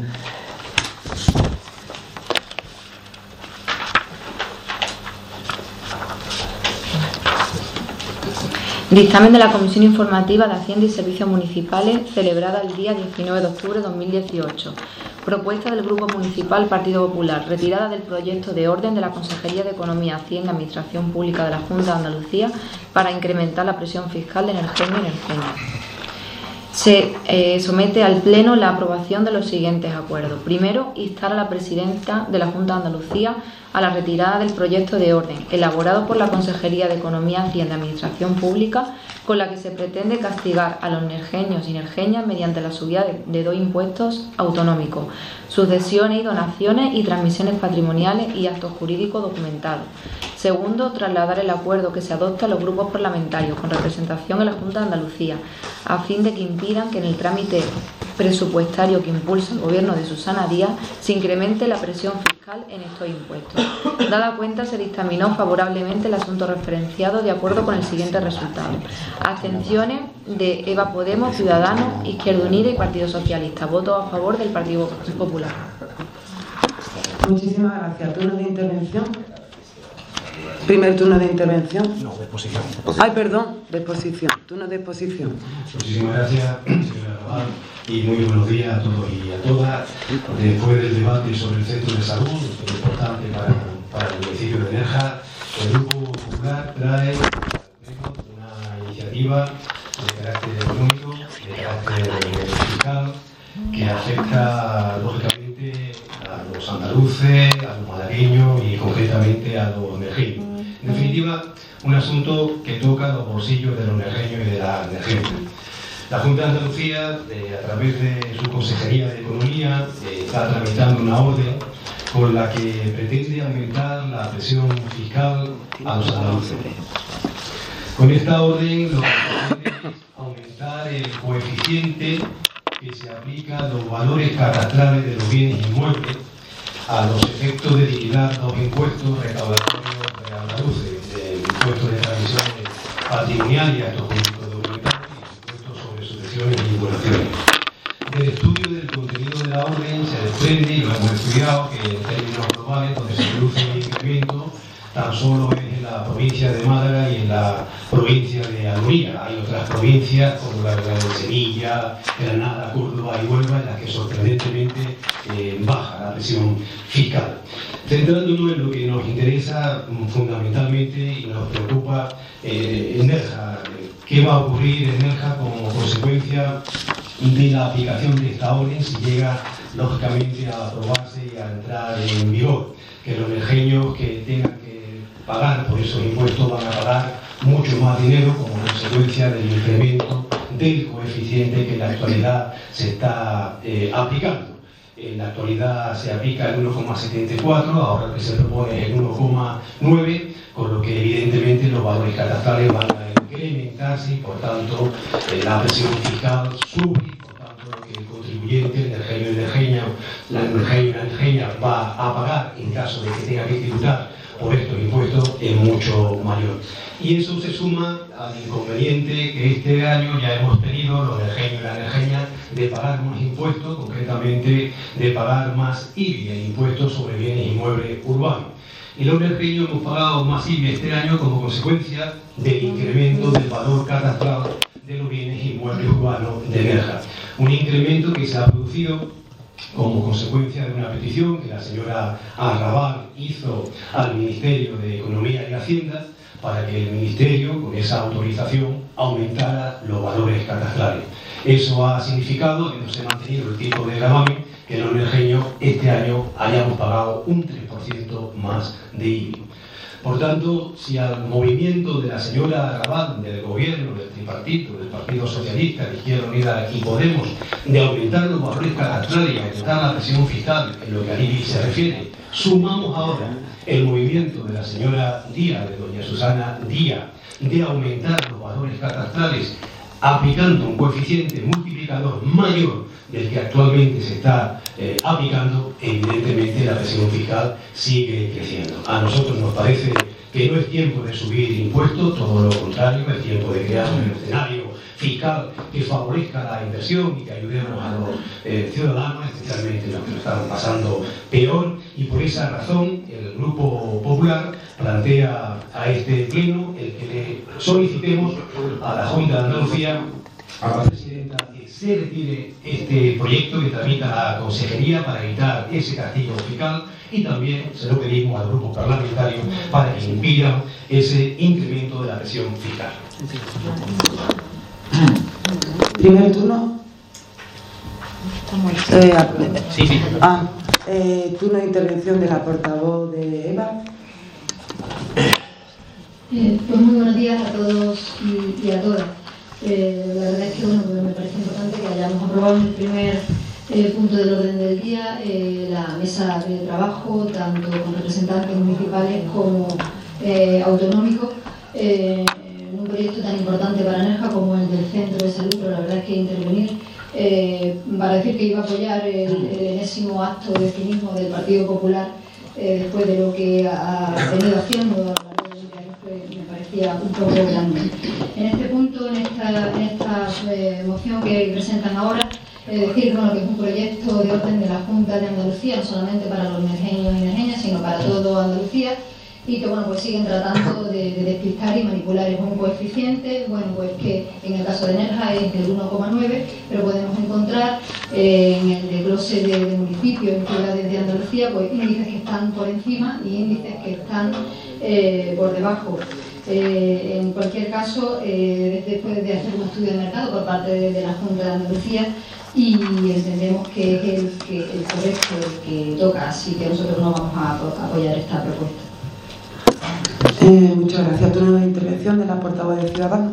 B: Dictamen de la Comisión Informativa de Hacienda y Servicios Municipales celebrada el día 19 de octubre de 2018. Propuesta del Grupo Municipal Partido Popular. Retirada del proyecto de orden de la Consejería de Economía, Hacienda y Administración Pública de la Junta de Andalucía para incrementar la presión fiscal de nerjeños y nerjeñas. Se somete al Pleno la aprobación de los siguientes acuerdos. Primero, instar a la presidenta de la Junta de Andalucía a la retirada del proyecto de orden elaborado por la Consejería de Economía, Hacienda y Administración Pública, con la que se pretende castigar a los nerjeños y nerjeñas mediante la subida de 2 impuestos autonómicos, sucesiones y donaciones y transmisiones patrimoniales y actos jurídicos documentados. Segundo, trasladar el acuerdo que se adopta a los grupos parlamentarios con representación en la Junta de Andalucía, a fin de que impidan que en el trámite presupuestario que impulsa el Gobierno de Susana Díaz se incremente la presión fiscal en estos impuestos. Dada cuenta, se dictaminó favorablemente el asunto referenciado de acuerdo con el siguiente resultado. Abstenciones de EVA Podemos, Ciudadanos, Izquierda Unida y Partido Socialista. Voto a favor del Partido Popular.
A: Muchísimas gracias. ¿Turno de intervención? Primer turno de intervención.
H: No, de exposición.
A: Ay, perdón, de exposición. Turno de exposición.
H: Muchísimas gracias, señora Raval, y muy buenos días a todos y a todas. Después del debate sobre el centro de salud, muy importante para el municipio de Nerja, el Grupo Popular trae una iniciativa de carácter económico, de carácter fiscal, que afecta lógicamente a los andaluces, a los malagueños y concretamente a los nerjeños. En definitiva, un asunto que toca los bolsillos de los nerjeños y de las nerjeñas. La Junta de Andalucía, a través de su Consejería de Economía, está tramitando una orden con la que pretende aumentar la presión fiscal a los andaluces. Con esta orden lo que pretende es aumentar el coeficiente que se aplica a los valores catastrales de los bienes inmuebles a los efectos de liquidar 2 impuestos recaudatorios de andaluces, el impuesto de transmisiones patrimoniales y actos jurídicos documentados y el impuesto sobre sucesiones y vinculaciones. Del estudio del contenido de la orden se desprende, y lo hemos estudiado, que en términos globales donde se produce un incremento tan solo es en la provincia de Málaga y en la provincia de Almería. Hay otras provincias como la de Sevilla, Granada, Córdoba y Huelva en las que sorprendentemente baja la presión fiscal. Centrándonos en lo que nos interesa fundamentalmente y nos preocupa en Nerja, ¿qué va a ocurrir en Nerja como consecuencia de la aplicación de esta orden si llega lógicamente a aprobarse y a entrar en vigor? Que los nerjeños que tengan que pagar por esos impuestos van a pagar mucho más dinero como consecuencia del incremento del coeficiente que en la actualidad se está aplicando. En la actualidad se aplica el 1,74, ahora lo que se propone es el 1,9, con lo que evidentemente los valores catastrales van a incrementarse y por tanto la presión fiscal sube, y por tanto lo que el contribuyente, el nerjeño y la nerjeña va a pagar en caso de que tenga que tributar por estos impuestos es mucho mayor. Y eso se suma al inconveniente que este año ya hemos tenido los nerjeños y la nerjeña de pagar más impuestos, concretamente de pagar más IBI, el impuesto sobre bienes inmuebles urbanos. Y los nerjeños hemos pagado más IBI este año como consecuencia del incremento del valor catastral de los bienes inmuebles urbanos de Nerja. Un incremento que se ha producido como consecuencia de una petición que la señora Arrabal hizo al Ministerio de Economía y Hacienda para que el Ministerio, con esa autorización, aumentara los valores catastrales. Eso ha significado que no se ha mantenido el tipo de gravamen, que los nerjeños este año hayamos pagado un 3% más de IBI. Por tanto, si al movimiento de la señora Arrabal, del gobierno, del tripartito, del Partido Socialista, de Izquierda Unida y Podemos, de aumentar los valores catastrales y aumentar la presión fiscal en lo que a IBI se refiere, sumamos ahora el movimiento de la señora Díaz, de doña Susana Díaz, de aumentar los valores catastrales aplicando un coeficiente multiplicador mayor del que actualmente se está aplicando, evidentemente la presión fiscal sigue creciendo. A nosotros nos parece que no es tiempo de subir impuestos, todo lo contrario, es tiempo de crear un escenario fiscal que favorezca la inversión y que ayudemos a los ciudadanos, especialmente los que lo están pasando peor, y por esa razón el Grupo Popular plantea a este pleno el que le solicitemos a la Junta de Andalucía, a la presidenta, que se retire este proyecto que tramita la Consejería para evitar ese castigo fiscal, y también se lo pedimos al grupo parlamentario para que impida ese incremento de la presión fiscal.
A: Primer turno.
I: Sí.
A: Turno de intervención de la portavoz de Eva.
J: Pues muy buenos días a todos y a todas. La verdad es que bueno, pues me parece importante que hayamos aprobado en el primer punto del orden del día la mesa de trabajo, tanto con representantes municipales como autonómicos, en un proyecto tan importante para Nerja como el del centro de salud, pero la verdad es que intervenir para decir que iba a apoyar el enésimo acto de cinismo del Partido Popular después de lo que ha venido haciendo me parecía un poco grande. En este punto, en esta moción que presentan ahora, decir bueno, que es un proyecto de orden de la Junta de Andalucía, no solamente para los nerjeños y nerjeñas, sino para toda Andalucía, y que bueno, pues siguen tratando de despistar y manipular. Es un coeficiente, bueno, pues que en el caso de Nerja es del 1,9, pero podemos encontrar en el desglose de municipios en ciudades de Andalucía, pues índices que están por encima y índices que están por debajo. En cualquier caso, después de hacer un estudio de mercado por parte de la Junta de Andalucía, y entendemos que es el correcto, el que toca, así que nosotros no vamos a apoyar esta propuesta.
A: Muchas gracias. Turno de intervención de la portavoz de Ciudadanos.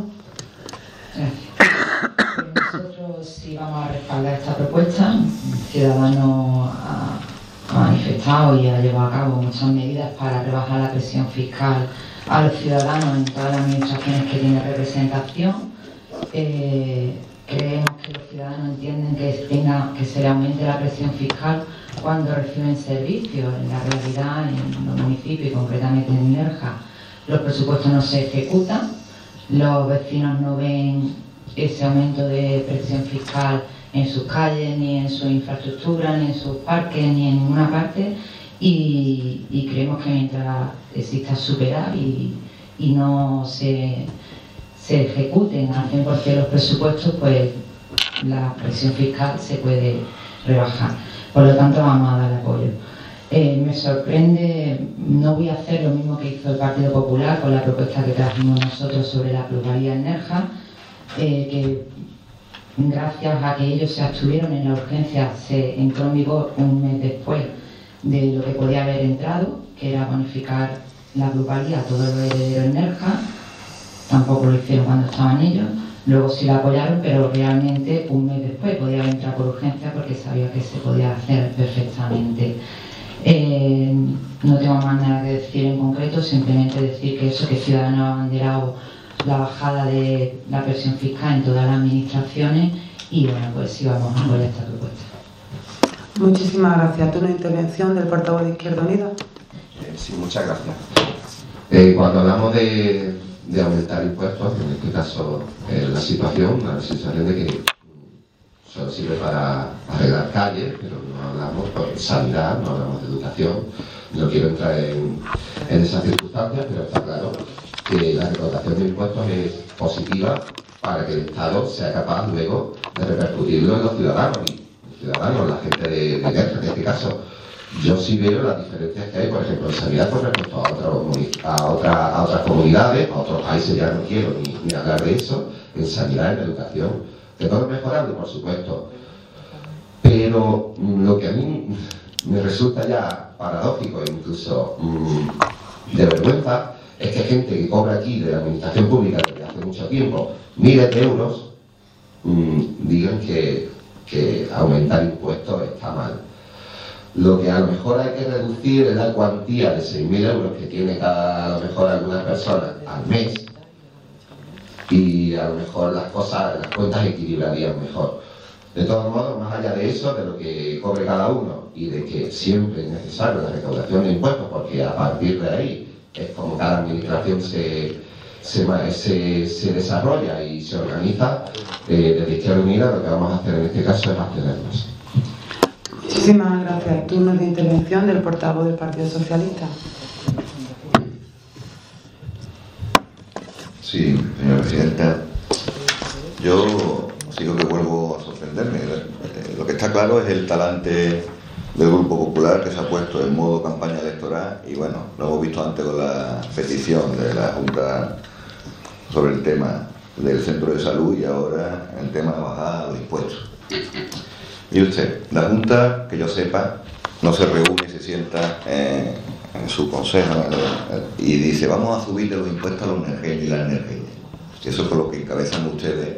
D: Nosotros sí vamos a respaldar esta propuesta. Ciudadanos ha manifestado y ha llevado a cabo muchas medidas para rebajar la presión fiscal a los ciudadanos en todas las administraciones que tienen representación. Creemos que los ciudadanos entienden que se le aumente la presión fiscal cuando reciben servicios. En la realidad, en los municipios y concretamente en Nerja, los presupuestos no se ejecutan, los vecinos no ven ese aumento de presión fiscal en sus calles, ni en su infraestructura, ni en sus parques, ni en ninguna parte, y creemos que mientras exista superar y no se ejecuten al 100% los presupuestos, pues la presión fiscal se puede rebajar. Por lo tanto, vamos a dar apoyo. Me sorprende, no voy a hacer lo mismo que hizo el Partido Popular con la propuesta que trajimos nosotros sobre la plusvalía en Nerja, que gracias a que ellos se abstuvieron en la urgencia se entró en vigor un mes después de lo que podía haber entrado, que era bonificar la plusvalía a todos los herederos en Nerja. Tampoco lo hicieron cuando estaban ellos. Luego sí la apoyaron, pero realmente un mes después podía entrar por urgencia porque sabía que se podía hacer perfectamente. No tengo más nada que decir en concreto, simplemente decir que eso, que Ciudadanos ha abanderado la bajada de la presión fiscal en todas las administraciones, y bueno, pues sí vamos a apoyar esta propuesta.
A: Muchísimas gracias. Turno de intervención del portavoz de Izquierda Unida.
E: Sí, muchas gracias. Cuando hablamos de aumentar impuestos, en este caso la sensación de que solo sirve para arreglar calles, pero no hablamos de sanidad, no hablamos de educación. No quiero entrar en esas circunstancias, pero está claro que la recaudación de impuestos es positiva para que el Estado sea capaz luego de repercutirlo en los ciudadanos, la gente de Nerja en este caso. Yo sí veo las diferencias que hay, por ejemplo, en sanidad con respecto a otras comunidades, a otros países. Ya no quiero ni hablar de eso. En sanidad, en educación, que todo es mejorable, por supuesto, pero lo que a mí me resulta ya paradójico e incluso de vergüenza es que gente que cobra aquí de la administración pública desde hace mucho tiempo miles de euros digan que aumentar impuestos está mal. Lo que a lo mejor hay que reducir es la cuantía de 6.000 euros que tiene a lo mejor algunas personas al mes, y a lo mejor las cuentas equilibrarían mejor. De todos modos, más allá de eso, de lo que cobre cada uno y de que siempre es necesaria la recaudación de impuestos, porque a partir de ahí es como cada administración se desarrolla y se organiza, desde Izquierda Unida lo que vamos a hacer en este caso es abstenernos.
A: Muchísimas gracias. Turno de intervención del portavoz del Partido Socialista.
F: Sí, señora presidenta. Yo sigo que vuelvo a sorprenderme. Lo que está claro es el talante del Grupo Popular, que se ha puesto en modo campaña electoral, y bueno, lo hemos visto antes con la petición de la Junta sobre el tema del centro de salud y ahora el tema de bajada los impuestos. Y usted, la Junta, que yo sepa, no se reúne y se sienta en su consejo y dice vamos a subirle los impuestos a los nergeños y las nergeñas. Eso es por lo que encabezan ustedes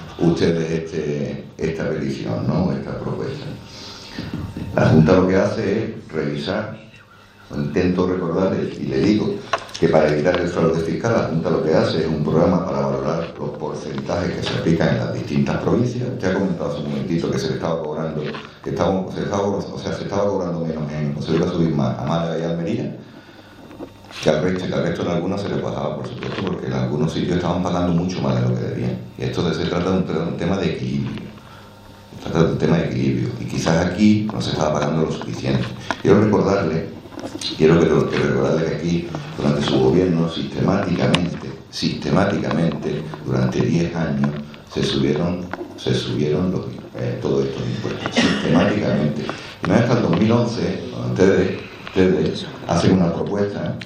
F: esta petición, ¿no? Esta propuesta. La Junta lo que hace es revisar, intento recordarles y le digo que para evitar el fraude fiscal la Junta lo que hace es un programa para valorar los porcentajes que se aplican en las distintas provincias. Usted ha comentado hace un momentito que se le estaba cobrando, se estaba cobrando menos, se le iba a subir más a Málaga y a Almería, que al resto en algunos se les bajaba, por supuesto, porque en algunos sitios estaban pagando mucho más de lo que debían. Y esto se trata de un tema de equilibrio. Se trata de un tema de equilibrio. Y quizás aquí no se estaba pagando lo suficiente. Quiero recordarle que aquí, durante su gobierno, sistemáticamente, durante 10 años, se subieron todos estos impuestos. Sistemáticamente. Y no es hasta el 2011, cuando ustedes hacen una propuesta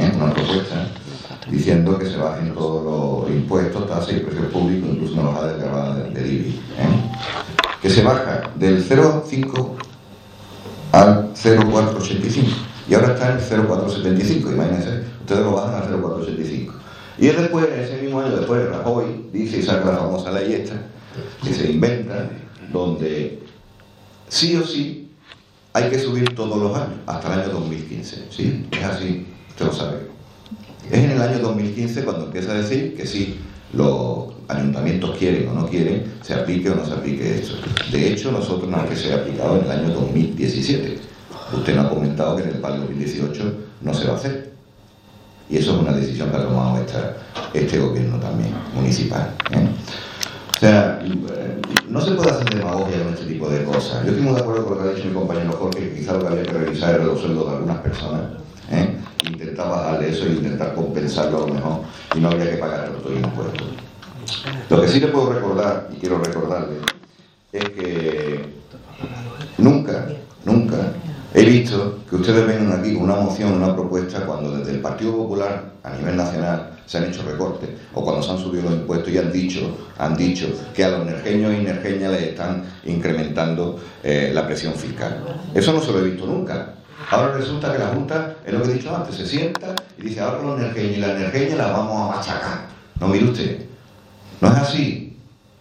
F: diciendo que se bajen todos los impuestos, tasas y precios públicos, incluso una bajada de grabada del IBI, que se baja del 0,5 al 0,485 y ahora está en el 0,475, imagínense, ustedes lo bajan al 0,485 y después, ese mismo año después, Rajoy dice y saca la famosa ley esta que se inventa, donde sí o sí hay que subir todos los años, hasta el año 2015, ¿sí? Es así, usted lo sabe. Es en el año 2015 cuando empieza a decir que si los ayuntamientos quieren o no quieren, se aplique o no se aplique eso. De hecho, nosotros no es que se ha aplicado en el año 2017. Usted nos ha comentado que en el PAL 2018 no se va a hacer. Y eso es una decisión que ha tomado este gobierno también, municipal. O sea, no se puede hacer demagogia con este tipo de cosas. Yo estoy muy de acuerdo con lo que ha dicho mi compañero Jorge, que quizá lo que había que revisar era los sueldos de algunas personas. Intentar bajarle eso e intentar compensarlo a lo mejor, y no habría que pagar tanto impuestos. Lo que sí le puedo recordar, y quiero recordarle, es que nunca he visto que ustedes vengan aquí con una moción, una propuesta, cuando desde el Partido Popular a nivel nacional se han hecho recortes, o cuando se han subido los impuestos y han dicho que a los nergeños y nergeñas les están incrementando la presión fiscal. Eso no se lo he visto nunca. Ahora resulta que la Junta, es lo que he dicho antes, se sienta y dice, ahora los nergeños y las nergeñas las vamos a machacar. No, mire usted, no es así.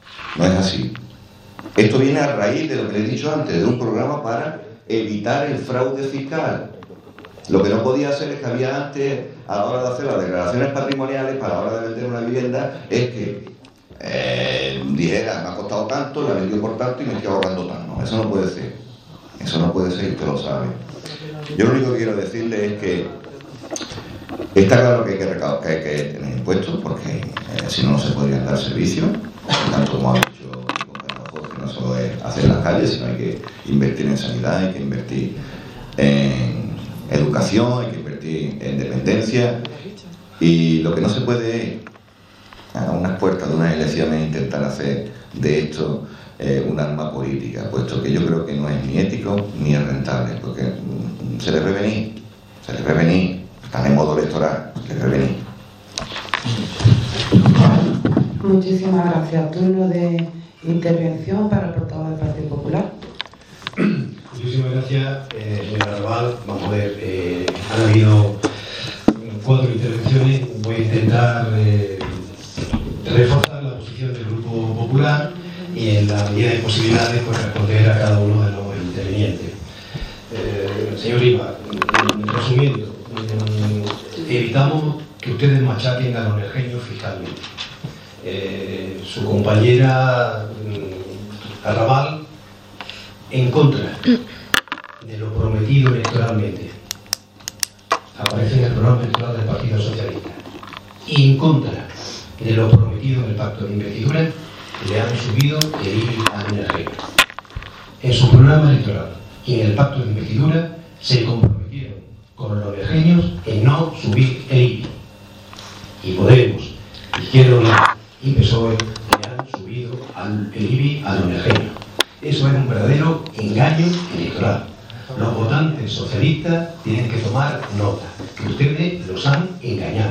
F: Esto viene a raíz de lo que le he dicho antes, de un programa para evitar el fraude fiscal. Lo que no podía hacer es que había antes, a la hora de hacer las declaraciones patrimoniales, para la hora de vender una vivienda, es que dijera, me ha costado tanto, la vendió por tanto y me estoy ahorrando tanto. No, eso no puede ser. Eso no puede ser y usted lo sabe. Yo lo único que quiero decirle es que está claro que hay que tener impuestos, porque si no, no se podrían dar servicios, tanto como ha dicho mi compañero Jorge, no solo es hacer las calles, sino hay que invertir en sanidad, hay que invertir en educación, hay que invertir en dependencia, y lo que no se puede es, a unas puertas de unas elecciones, intentar hacer de esto un arma política, puesto que yo creo que no es ni ético ni es rentable, porque se les ve venir, están en modo electoral, se les ve venir.
A: Muchísimas gracias. Turno de intervención para el portavoz del Partido Popular.
H: Muchísimas gracias, señora Raval. Vamos a ver, han habido 4 intervenciones. Voy a intentar reforzar la posición del Grupo Popular y en la medida de posibilidades pues responder a cada uno de los intervinientes. Señor Riva, resumiendo, evitamos que ustedes machaquen a los nergeños fiscalmente. Su compañera Arrabal, en contra de lo prometido electoralmente, aparece en el programa electoral del Partido Socialista, y en contra de lo prometido en el pacto de investidura, le han subido el IBI a los nergeños. En su programa electoral y en el pacto de investidura se comprometieron con los nergeños en no subir el IBI. Y Podemos, Izquierda Unida y PSOE le han subido el IBI a los nergeños. Eso es un verdadero engaño electoral. Los votantes socialistas tienen que tomar nota, que ustedes los han engañado.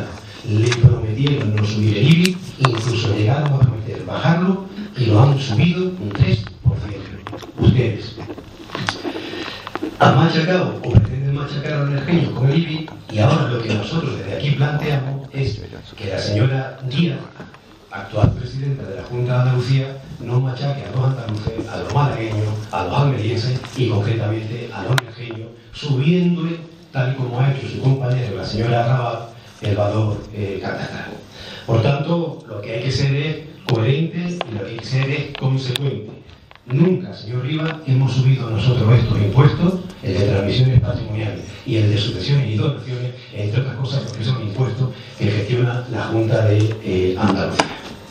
H: le prometieron no subir el IBI, incluso llegaron a prometer bajarlo y lo han subido un 3%. Ustedes han machacado o pretenden machacar a los energéticos con el IBI, y ahora lo que nosotros desde aquí planteamos es que la señora Díaz, actual presidenta de la Junta de Andalucía, no machaque a los andaluces, a los malagueños, a los almerienses y concretamente a los energéticos, subiéndole, tal y como ha hecho su compañero, la señora Rabat, el valor catastral. Por tanto, lo que hay que ser es coherente y lo que hay que ser es consecuente. Nunca, señor Rivas, hemos subido nosotros estos impuestos, el de transmisiones patrimoniales y el de sucesiones y donaciones, entre otras cosas porque son impuestos que gestiona la Junta de Andalucía.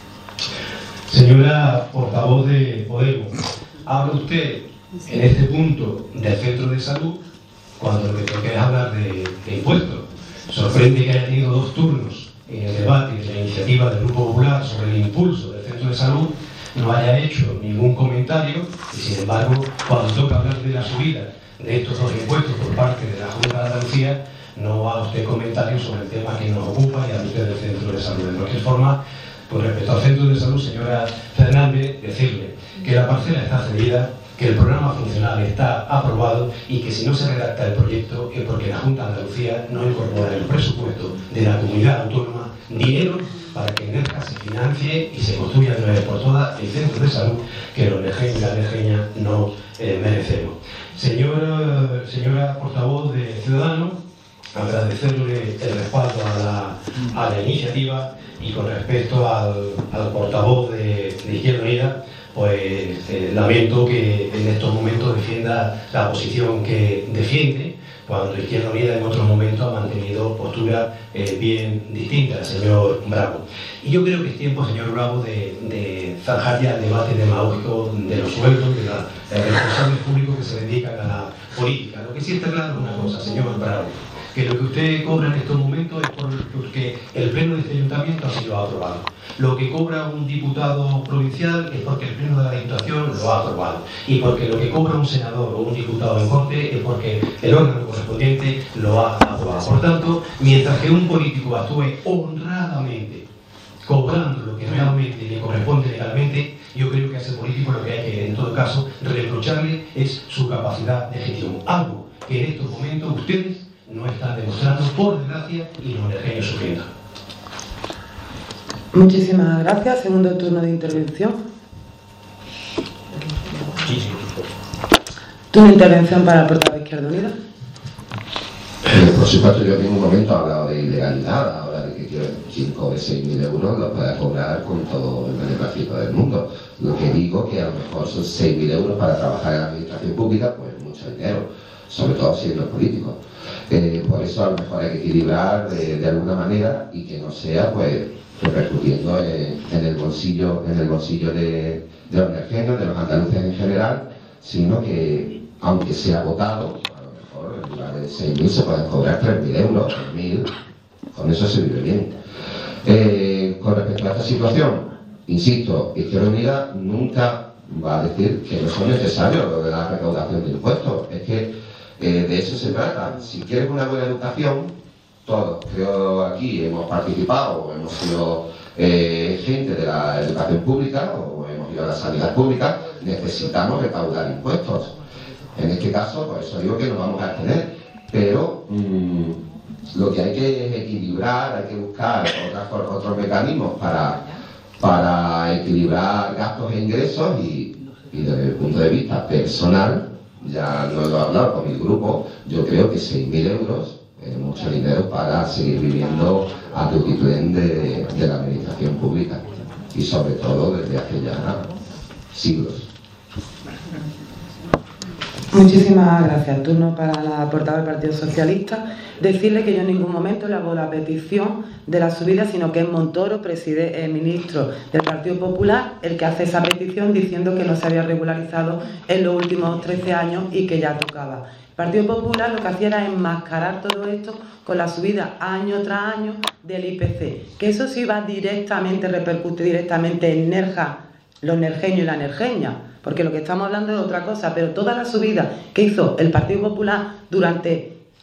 H: Señora portavoz de Podemos, habla usted en este punto del centro de salud cuando lo que toca es hablar de impuestos. Sorprende que haya tenido 2 turnos en el debate de la iniciativa del Grupo Popular sobre el impulso del centro de salud, no haya hecho ningún comentario y, sin embargo, cuando toca hablar de la subida de estos 2 impuestos por parte de la Junta de Andalucía, no haga usted comentarios sobre el tema que nos ocupa y habla usted del centro de salud. De cualquier forma, con respecto al centro de salud, señora Fernández, decirle que la parcela está cedida, que el programa funcional está aprobado y que si no se redacta el proyecto es porque la Junta de Andalucía no incorpora en el presupuesto de la comunidad autónoma dinero para que Nerja se financie y se construya de una vez por todas el centro de salud que los nerjeños y las nerjeñas no merecemos. Señora portavoz de Ciudadanos, agradecerle el respaldo a la iniciativa, y con respecto al portavoz de Izquierda Unida, pues lamento que en estos momentos defienda la posición que defiende, cuando Izquierda Unida en otros momentos ha mantenido posturas bien distintas, señor Bravo. Y yo creo que es tiempo, señor Bravo, de zanjar ya el debate demagógico de los sueldos de los responsables públicos que se dedican a la política. Lo que sí está claro es una cosa, señor Bravo, que lo que usted cobra en estos momentos es porque el pleno de este ayuntamiento así lo ha aprobado. Lo que cobra un diputado provincial es porque el pleno de la Diputación lo ha aprobado. Y porque lo que cobra un senador o un diputado en corte es porque el órgano correspondiente lo ha aprobado. Por tanto, mientras que un político actúe honradamente, cobrando lo que realmente le corresponde legalmente, yo creo que a ese político lo que hay que, en todo caso, reprocharle es su capacidad de gestión. Algo que en estos momentos ustedes no están demostrando, por desgracia, y los nerjeños sufriendo.
A: Muchísimas gracias. Segundo turno de intervención. Turno de intervención para el portavoz de Izquierda Unida.
E: Por supuesto, yo en ningún momento he hablado de ilegalidad, ahora de que quiero 5 o 6.000 euros los pueda cobrar con todo el beneplácito del mundo. Lo que digo que a lo mejor son 6.000 euros para trabajar en la administración pública, pues mucho dinero, sobre todo siendo político. Por eso a lo mejor hay que equilibrar de alguna manera y que no sea pues repercutiendo en el bolsillo de los nerjeños, de los andaluces en general, sino que aunque sea votado, a lo mejor en lugar de 6.000 se pueden cobrar 3.000 euros, 3.000, con eso se vive bien. Con respecto a esta situación, insisto, Izquierda Unida nunca va a decir que no son necesarios lo de la recaudación de impuestos. Es que de eso se trata. Si quieres una buena educación, todos, creo aquí hemos participado, hemos sido gente de la educación pública o hemos ido a la sanidad pública, necesitamos recaudar impuestos. En este caso, por eso digo que nos vamos a abstener, pero lo que hay que es equilibrar, hay que buscar otros mecanismos para equilibrar gastos e ingresos y desde el punto de vista personal, ya no lo he hablado con mi grupo, yo creo que 6.000 euros es mucho dinero para seguir viviendo a tutitudén de la administración pública y sobre todo desde hace ya siglos.
A: Muchísimas gracias. Turno para la portavoz del Partido Socialista. Decirle que yo en ningún momento le hago la petición de la subida, sino que es Montoro, ministro del Partido Popular, el que hace esa petición diciendo que no se había regularizado en los últimos 13 años y que ya tocaba. El Partido Popular lo que hacía era enmascarar todo esto con la subida año tras año del IPC, que eso sí va directamente, repercute directamente en Nerja, los nerjeños y la nerjeña, porque lo que estamos hablando es otra cosa, pero toda la subida que hizo el Partido Popular durante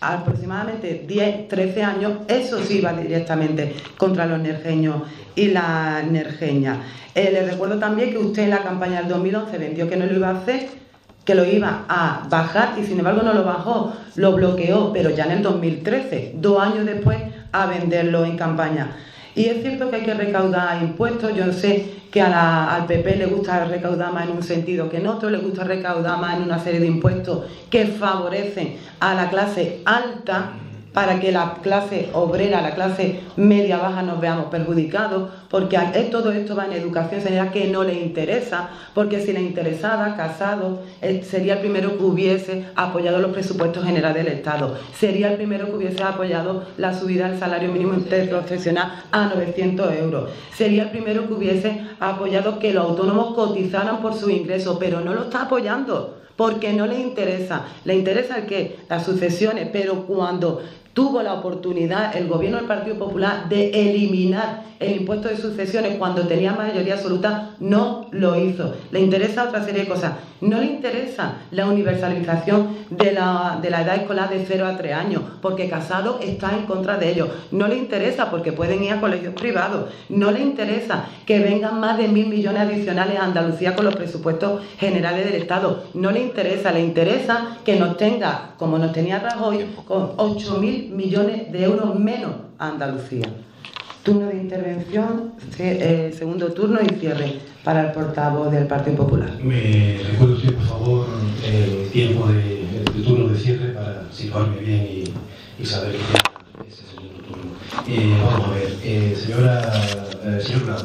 A: aproximadamente 10, 13 años, eso sí iba directamente contra los nerjeños y la nerjeña. Les recuerdo también que usted en la campaña del 2011 vendió que no lo iba a hacer, que lo iba a bajar y sin embargo no lo bajó, lo bloqueó, pero ya en el 2013, 2 años después, a venderlo en campaña. Y es cierto que hay que recaudar impuestos. Yo sé que al PP le gusta recaudar más en un sentido que en otro, le gusta recaudar más en una serie de impuestos que favorecen a la clase alta, para que la clase obrera, la clase media-baja nos veamos perjudicados, porque todo esto va en educación, sería que no le interesa, porque si le interesara, Casado sería el primero que hubiese apoyado los presupuestos generales del Estado, sería el primero que hubiese apoyado la subida del salario mínimo interprofesional a 900 euros, sería el primero que hubiese apoyado que los autónomos cotizaran por sus ingresos, pero no lo está apoyando, porque no le interesa el que las sucesiones, pero cuando tuvo la oportunidad el gobierno del Partido Popular de eliminar el impuesto de sucesiones cuando tenía mayoría absoluta, no lo hizo. Le interesa otra serie de cosas. No le interesa la universalización de la edad escolar de 0 a 3 años, porque Casado está en contra de ello. No le interesa porque pueden ir a colegios privados. No le interesa que vengan más de 1.000 millones adicionales a Andalucía con los presupuestos generales del Estado. No le interesa que nos tenga, como nos tenía Rajoy, con 8.000 millones de euros menos a Andalucía. Turno de intervención, segundo turno y cierre para el portavoz del Partido Popular.
H: ¿Me recuerda usted, por favor, el tiempo de turno de cierre para situarme bien y saber que es el segundo turno? Vamos a ver, señor Bravo,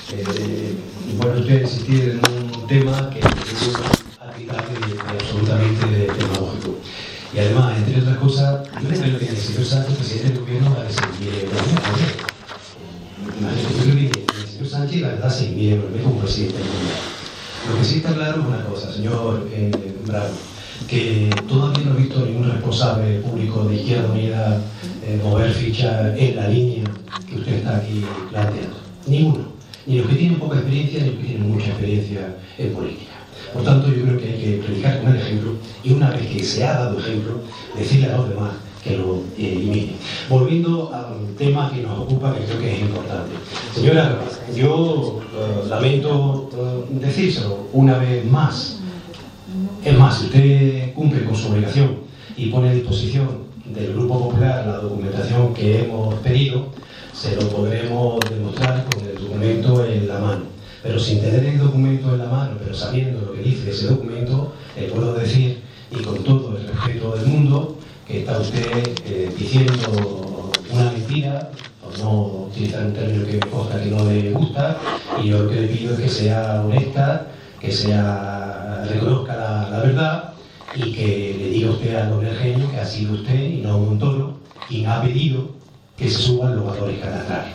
H: bueno, usted insistir en un tema que es absolutamente demagógico. Y además, entre otras cosas, yo creo que el señor Sánchez, presidente del gobierno, va a recibir yo creo que el señor Sánchez, la verdad, se envíe como presidente del gobierno. Lo que sí está claro es una cosa, señor Bravo, que todavía no he visto ningún responsable público de Izquierda Unida mover ficha en la línea que usted está aquí planteando. Ninguno. Ni los que tienen poca experiencia, ni los que tienen mucha experiencia en política. Por tanto, yo creo que hay que predicar con el ejemplo y una vez que se ha dado ejemplo, decirle a los demás que lo imiten. Volviendo al tema que nos ocupa, que creo que es importante. Señora, yo lamento decírselo una vez más. Es más, si usted cumple con su obligación y pone a disposición del Grupo Popular la documentación que hemos pedido, se lo podremos demostrar con el documento en la mano. Pero sin tener el documento en la mano, pero sabiendo lo que dice ese documento, le puedo decir, y con todo el respeto del mundo, que está usted diciendo una mentira, por no utilizar un término que me consta que no le gusta, y yo lo que le pido es que sea honesta, que reconozca la verdad, y que le diga usted a los nerjeños que ha sido usted, y no Montoro, quien ha pedido que se suban los valores catastrales.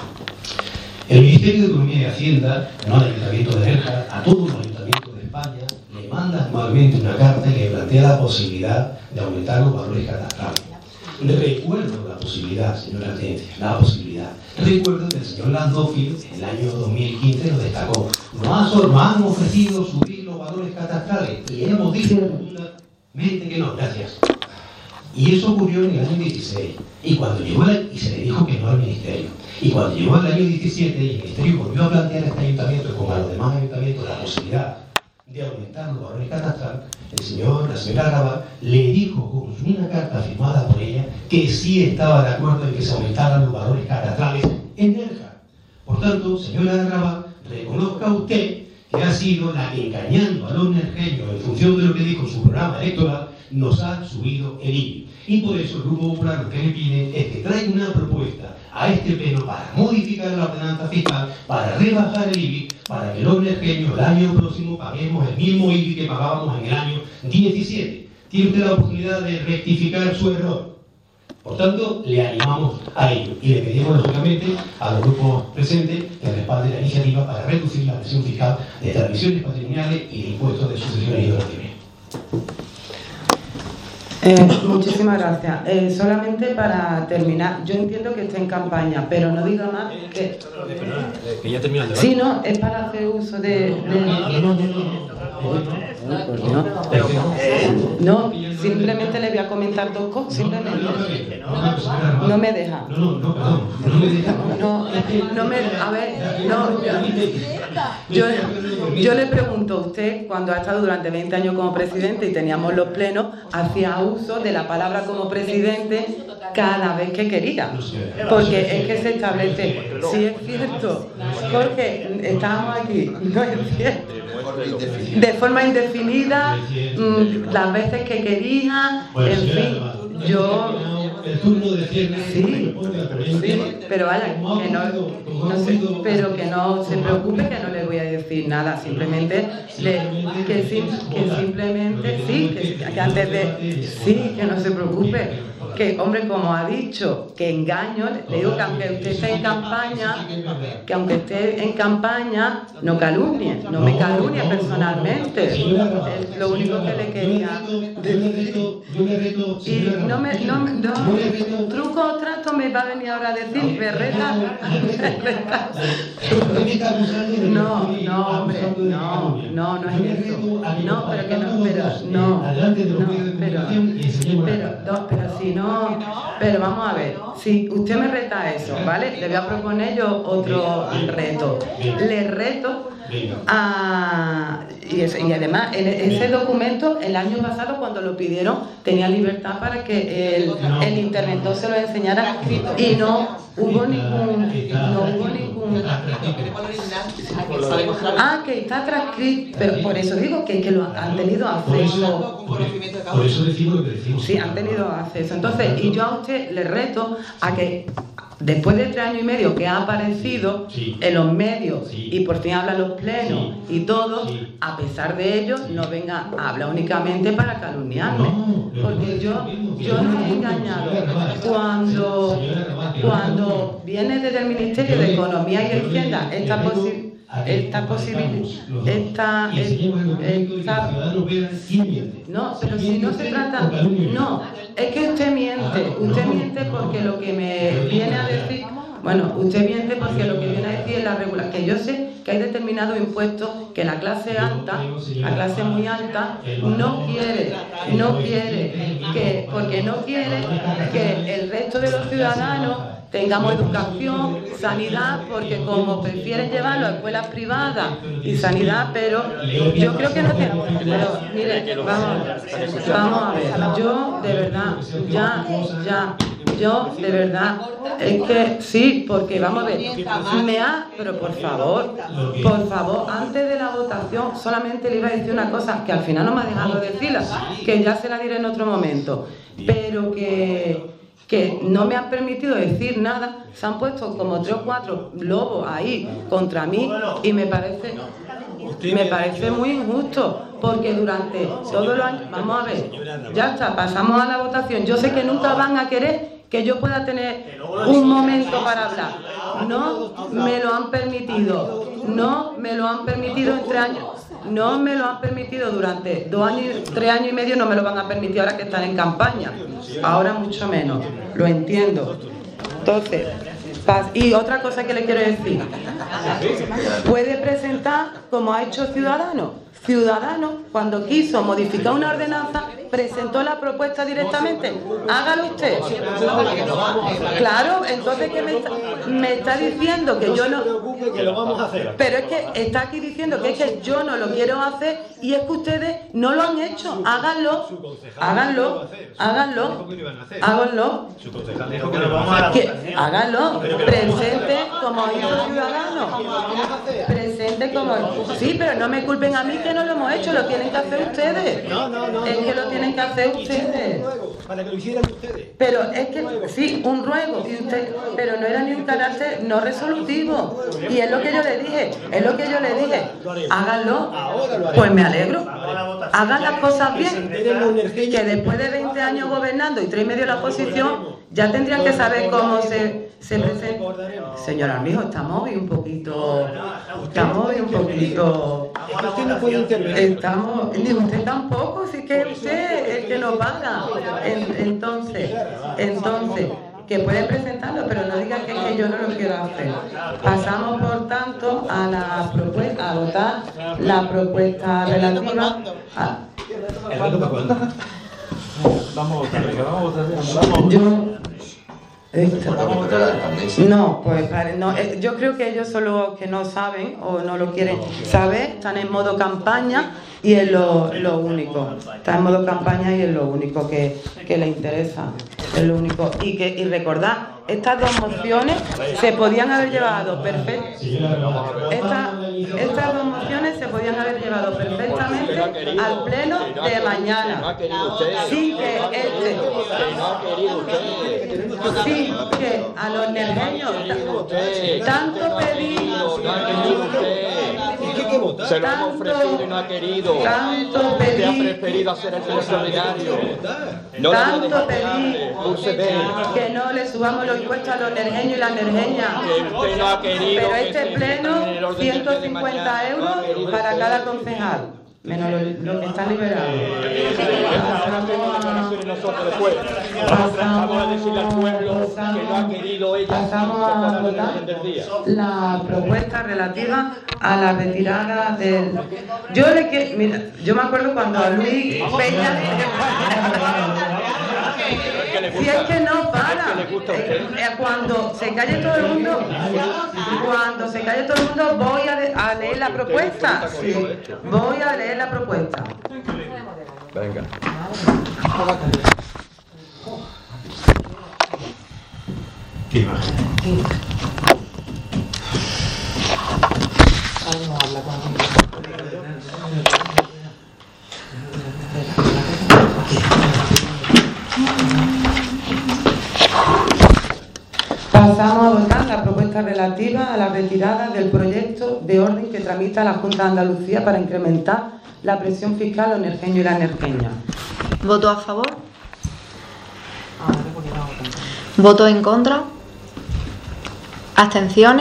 H: El Ministerio de Economía y Hacienda, no al Ayuntamiento de Nerja, a todos los ayuntamientos de España, le manda anualmente una carta que plantea la posibilidad de aumentar los valores catastrales. Recuerdo la posibilidad, señora Atencia, la posibilidad. Recuerdo que el señor Landófil, en el año 2015, lo destacó. Nos han ofrecido subir los valores catastrales y hemos dicho rotundamente que no, gracias. Y eso ocurrió en el año 16. Y cuando llegó y se le dijo que no al Ministerio. Y cuando llegó el año 17 y el Ministerio volvió a plantear a este ayuntamiento, como a los demás ayuntamientos, la posibilidad de aumentar los valores catastrales, la señora Arrabal le dijo con una carta firmada por ella que sí estaba de acuerdo en que se aumentaran los valores catastrales en Nerja. Por tanto, señora Arrabal, reconozca usted que ha sido la que, engañando a los nerjeños en función de lo que dijo en su programa electoral, nos ha subido el IBI. Y por eso el Grupo Popular lo que le pide es que traiga una propuesta a este pleno para modificar la ordenanza fiscal, para rebajar el IBI, para que los nerjeños el año próximo paguemos el mismo IBI que pagábamos en el año 17. Tiene usted la oportunidad de rectificar su error. Por tanto, le animamos a ello y le pedimos, lógicamente, a los grupos presentes que respalden la iniciativa para reducir la presión fiscal de transmisiones patrimoniales y de impuestos de sucesiones y donaciones.
A: Muchísimas gracias. Solamente para terminar, yo entiendo que esté en campaña, pero no diga más que
I: ya termina el debate.
A: Sí, no, es para hacer uso de... por Dios. No, simplemente le voy a comentar dos cosas, simplemente. No me deja. A ver, yo le pregunto a usted, cuando ha estado durante 20 años como presidente y teníamos los plenos, hacía uso de la palabra como presidente cada vez que quería, porque es que se establece, sí es cierto, porque estábamos aquí, no es cierto, de forma indefinida, las veces que quería, en fin, yo... Sí, pero vaya, que pero que no se preocupe, que no le voy a decir nada, simplemente que antes de... Sí, que no se preocupe, que hombre, como ha dicho, que engaño, le digo que aunque usted esté en campaña, no calumnie, no me calumnie personalmente, es lo único que le quería decir. Y truco o trato me va a venir ahora a decir, berreta. No, hombre, no es eso. No, pero si no, pero vamos a ver, si usted me reta eso, ¿vale? Le voy a proponer yo otro reto. Le reto y además en ese documento el año pasado cuando lo pidieron tenía libertad para que el interventor se lo enseñara y no hubo ningún que está transcrito, pero por eso digo que lo han tenido acceso.
H: Por eso decimos lo que decimos.
A: Sí, han tenido acceso. Entonces, y yo a usted le reto a que después de 3 años y medio que ha aparecido en los medios y por fin habla en los plenos y todo, a pesar de ello, no venga a hablar únicamente para calumniarme. Porque yo no he engañado. Cuando viene desde el Ministerio de Economía y Hacienda no, pero si no se trata, no, es que usted miente porque lo que me viene a decir, usted miente porque lo que viene a decir es la regulación, que yo sé que hay determinados impuestos que la clase alta, la clase muy alta, no quiere que el resto de los ciudadanos tengamos educación, sanidad, porque como prefieren llevarlo a escuelas privadas y sanidad, pero yo creo que no tiene. Pero mire, vamos a ver, yo de verdad, yo de verdad, es que sí, porque vamos a ver, pero por favor, antes de la votación solamente le iba a decir una cosa, que al final no me ha dejado decirla, que ya se la diré en otro momento, pero que no me han permitido decir nada, se han puesto como 3 o 4 lobos ahí contra mí y me parece muy injusto, porque durante todos los años, vamos a ver, ya está, pasamos a la votación, yo sé que nunca van a querer que yo pueda tener un momento para hablar, no me lo han permitido en 3 años. No me lo han permitido durante 2 años, 3 años y medio, no me lo van a permitir ahora que están en campaña. Ahora mucho menos, lo entiendo. Entonces, y otra cosa que le quiero decir, puede presentar como ha hecho Ciudadanos. Ciudadanos, cuando quiso modificar una ordenanza, presentó la propuesta directamente. Hágalo usted. Claro, entonces ¿qué me está diciendo? Que yo no...
I: que lo vamos a hacer.
A: Pero es que está aquí diciendo que es que yo no lo quiero hacer y es que ustedes no lo han hecho. Háganlo.
I: Su concejal dijo que lo vamos a hacer.
A: Háganlo. Presente como hizo Ciudadanos. Presente como... Sí, pero no me culpen a mí que no lo hemos hecho, lo tienen que hacer ustedes.
I: No.
A: Es que lo tienen que hacer ustedes.
I: Para que lo hicieran ustedes.
A: Pero es que, sí, un ruego, pero no era ni un carácter no resolutivo. Y es lo que yo le dije, háganlo. Pues me alegro. Hagan las cosas bien. Que después de 20 años gobernando y 3 y medio en la oposición, ya tendrían que saber cómo se presenta. Señor Armijo, estamos hoy un poquito...
I: Usted no puede intervenir.
A: Ni usted tampoco, si que usted es el que nos paga. Entonces, que puede presentarlo, pero no diga que yo no lo quiero hacer. Pasamos, por tanto, a votar la propuesta relativa a...
K: Vamos a votar.
A: No, pues no, yo creo que ellos son los que no saben o no lo quieren saber, están en modo campaña y es lo único. Está en modo campaña y es lo único que le interesa. Es lo único. Y recordad, estas dos mociones se podían haber llevado perfectamente. Estas dos mociones se podían haber llevado perfectamente al pleno de mañana. Sin que sin que a los nerjeños tanto pedir.
G: Se lo hemos ofrecido y no ha querido. Usted ha preferido hacer el pleno extraordinario. No
A: tanto pedir que no le subamos los impuestos a los nerjeños y las nerjeñas. Pero este pleno, 150 euros para cada concejal. Menos lo que está liberado.
G: Vamos a decirle al pueblo que no ha querido ella.
A: Pasamos a votar la propuesta relativa a la retirada del... Yo me acuerdo cuando a Luis Peña... Si es que no para, cuando se calle todo el mundo, voy a leer la propuesta. Sí, voy a leer la propuesta.
G: Venga.
H: ¿Qué imagen?
A: Pasamos a votar la propuesta relativa a la retirada del proyecto de orden que tramita la Junta de Andalucía para incrementar la presión fiscal a los nerjeños y las nerjeñas.
B: ¿Voto a favor? ¿Voto en contra? ¿Abstenciones?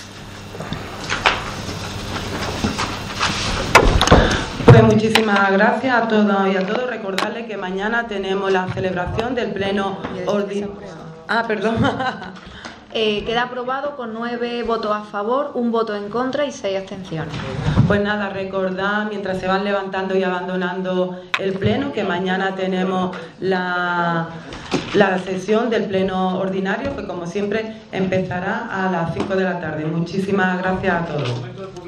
A: Pues muchísimas gracias a todos y a todos. Recordarles que mañana tenemos la celebración del pleno ordinario. Perdón.
B: Queda aprobado con 9 votos a favor, 1 voto en contra y 6 abstenciones.
A: Pues nada, recordad mientras se van levantando y abandonando el pleno que mañana tenemos la sesión del pleno ordinario que como siempre empezará a las 5 de la tarde. Muchísimas gracias a todos.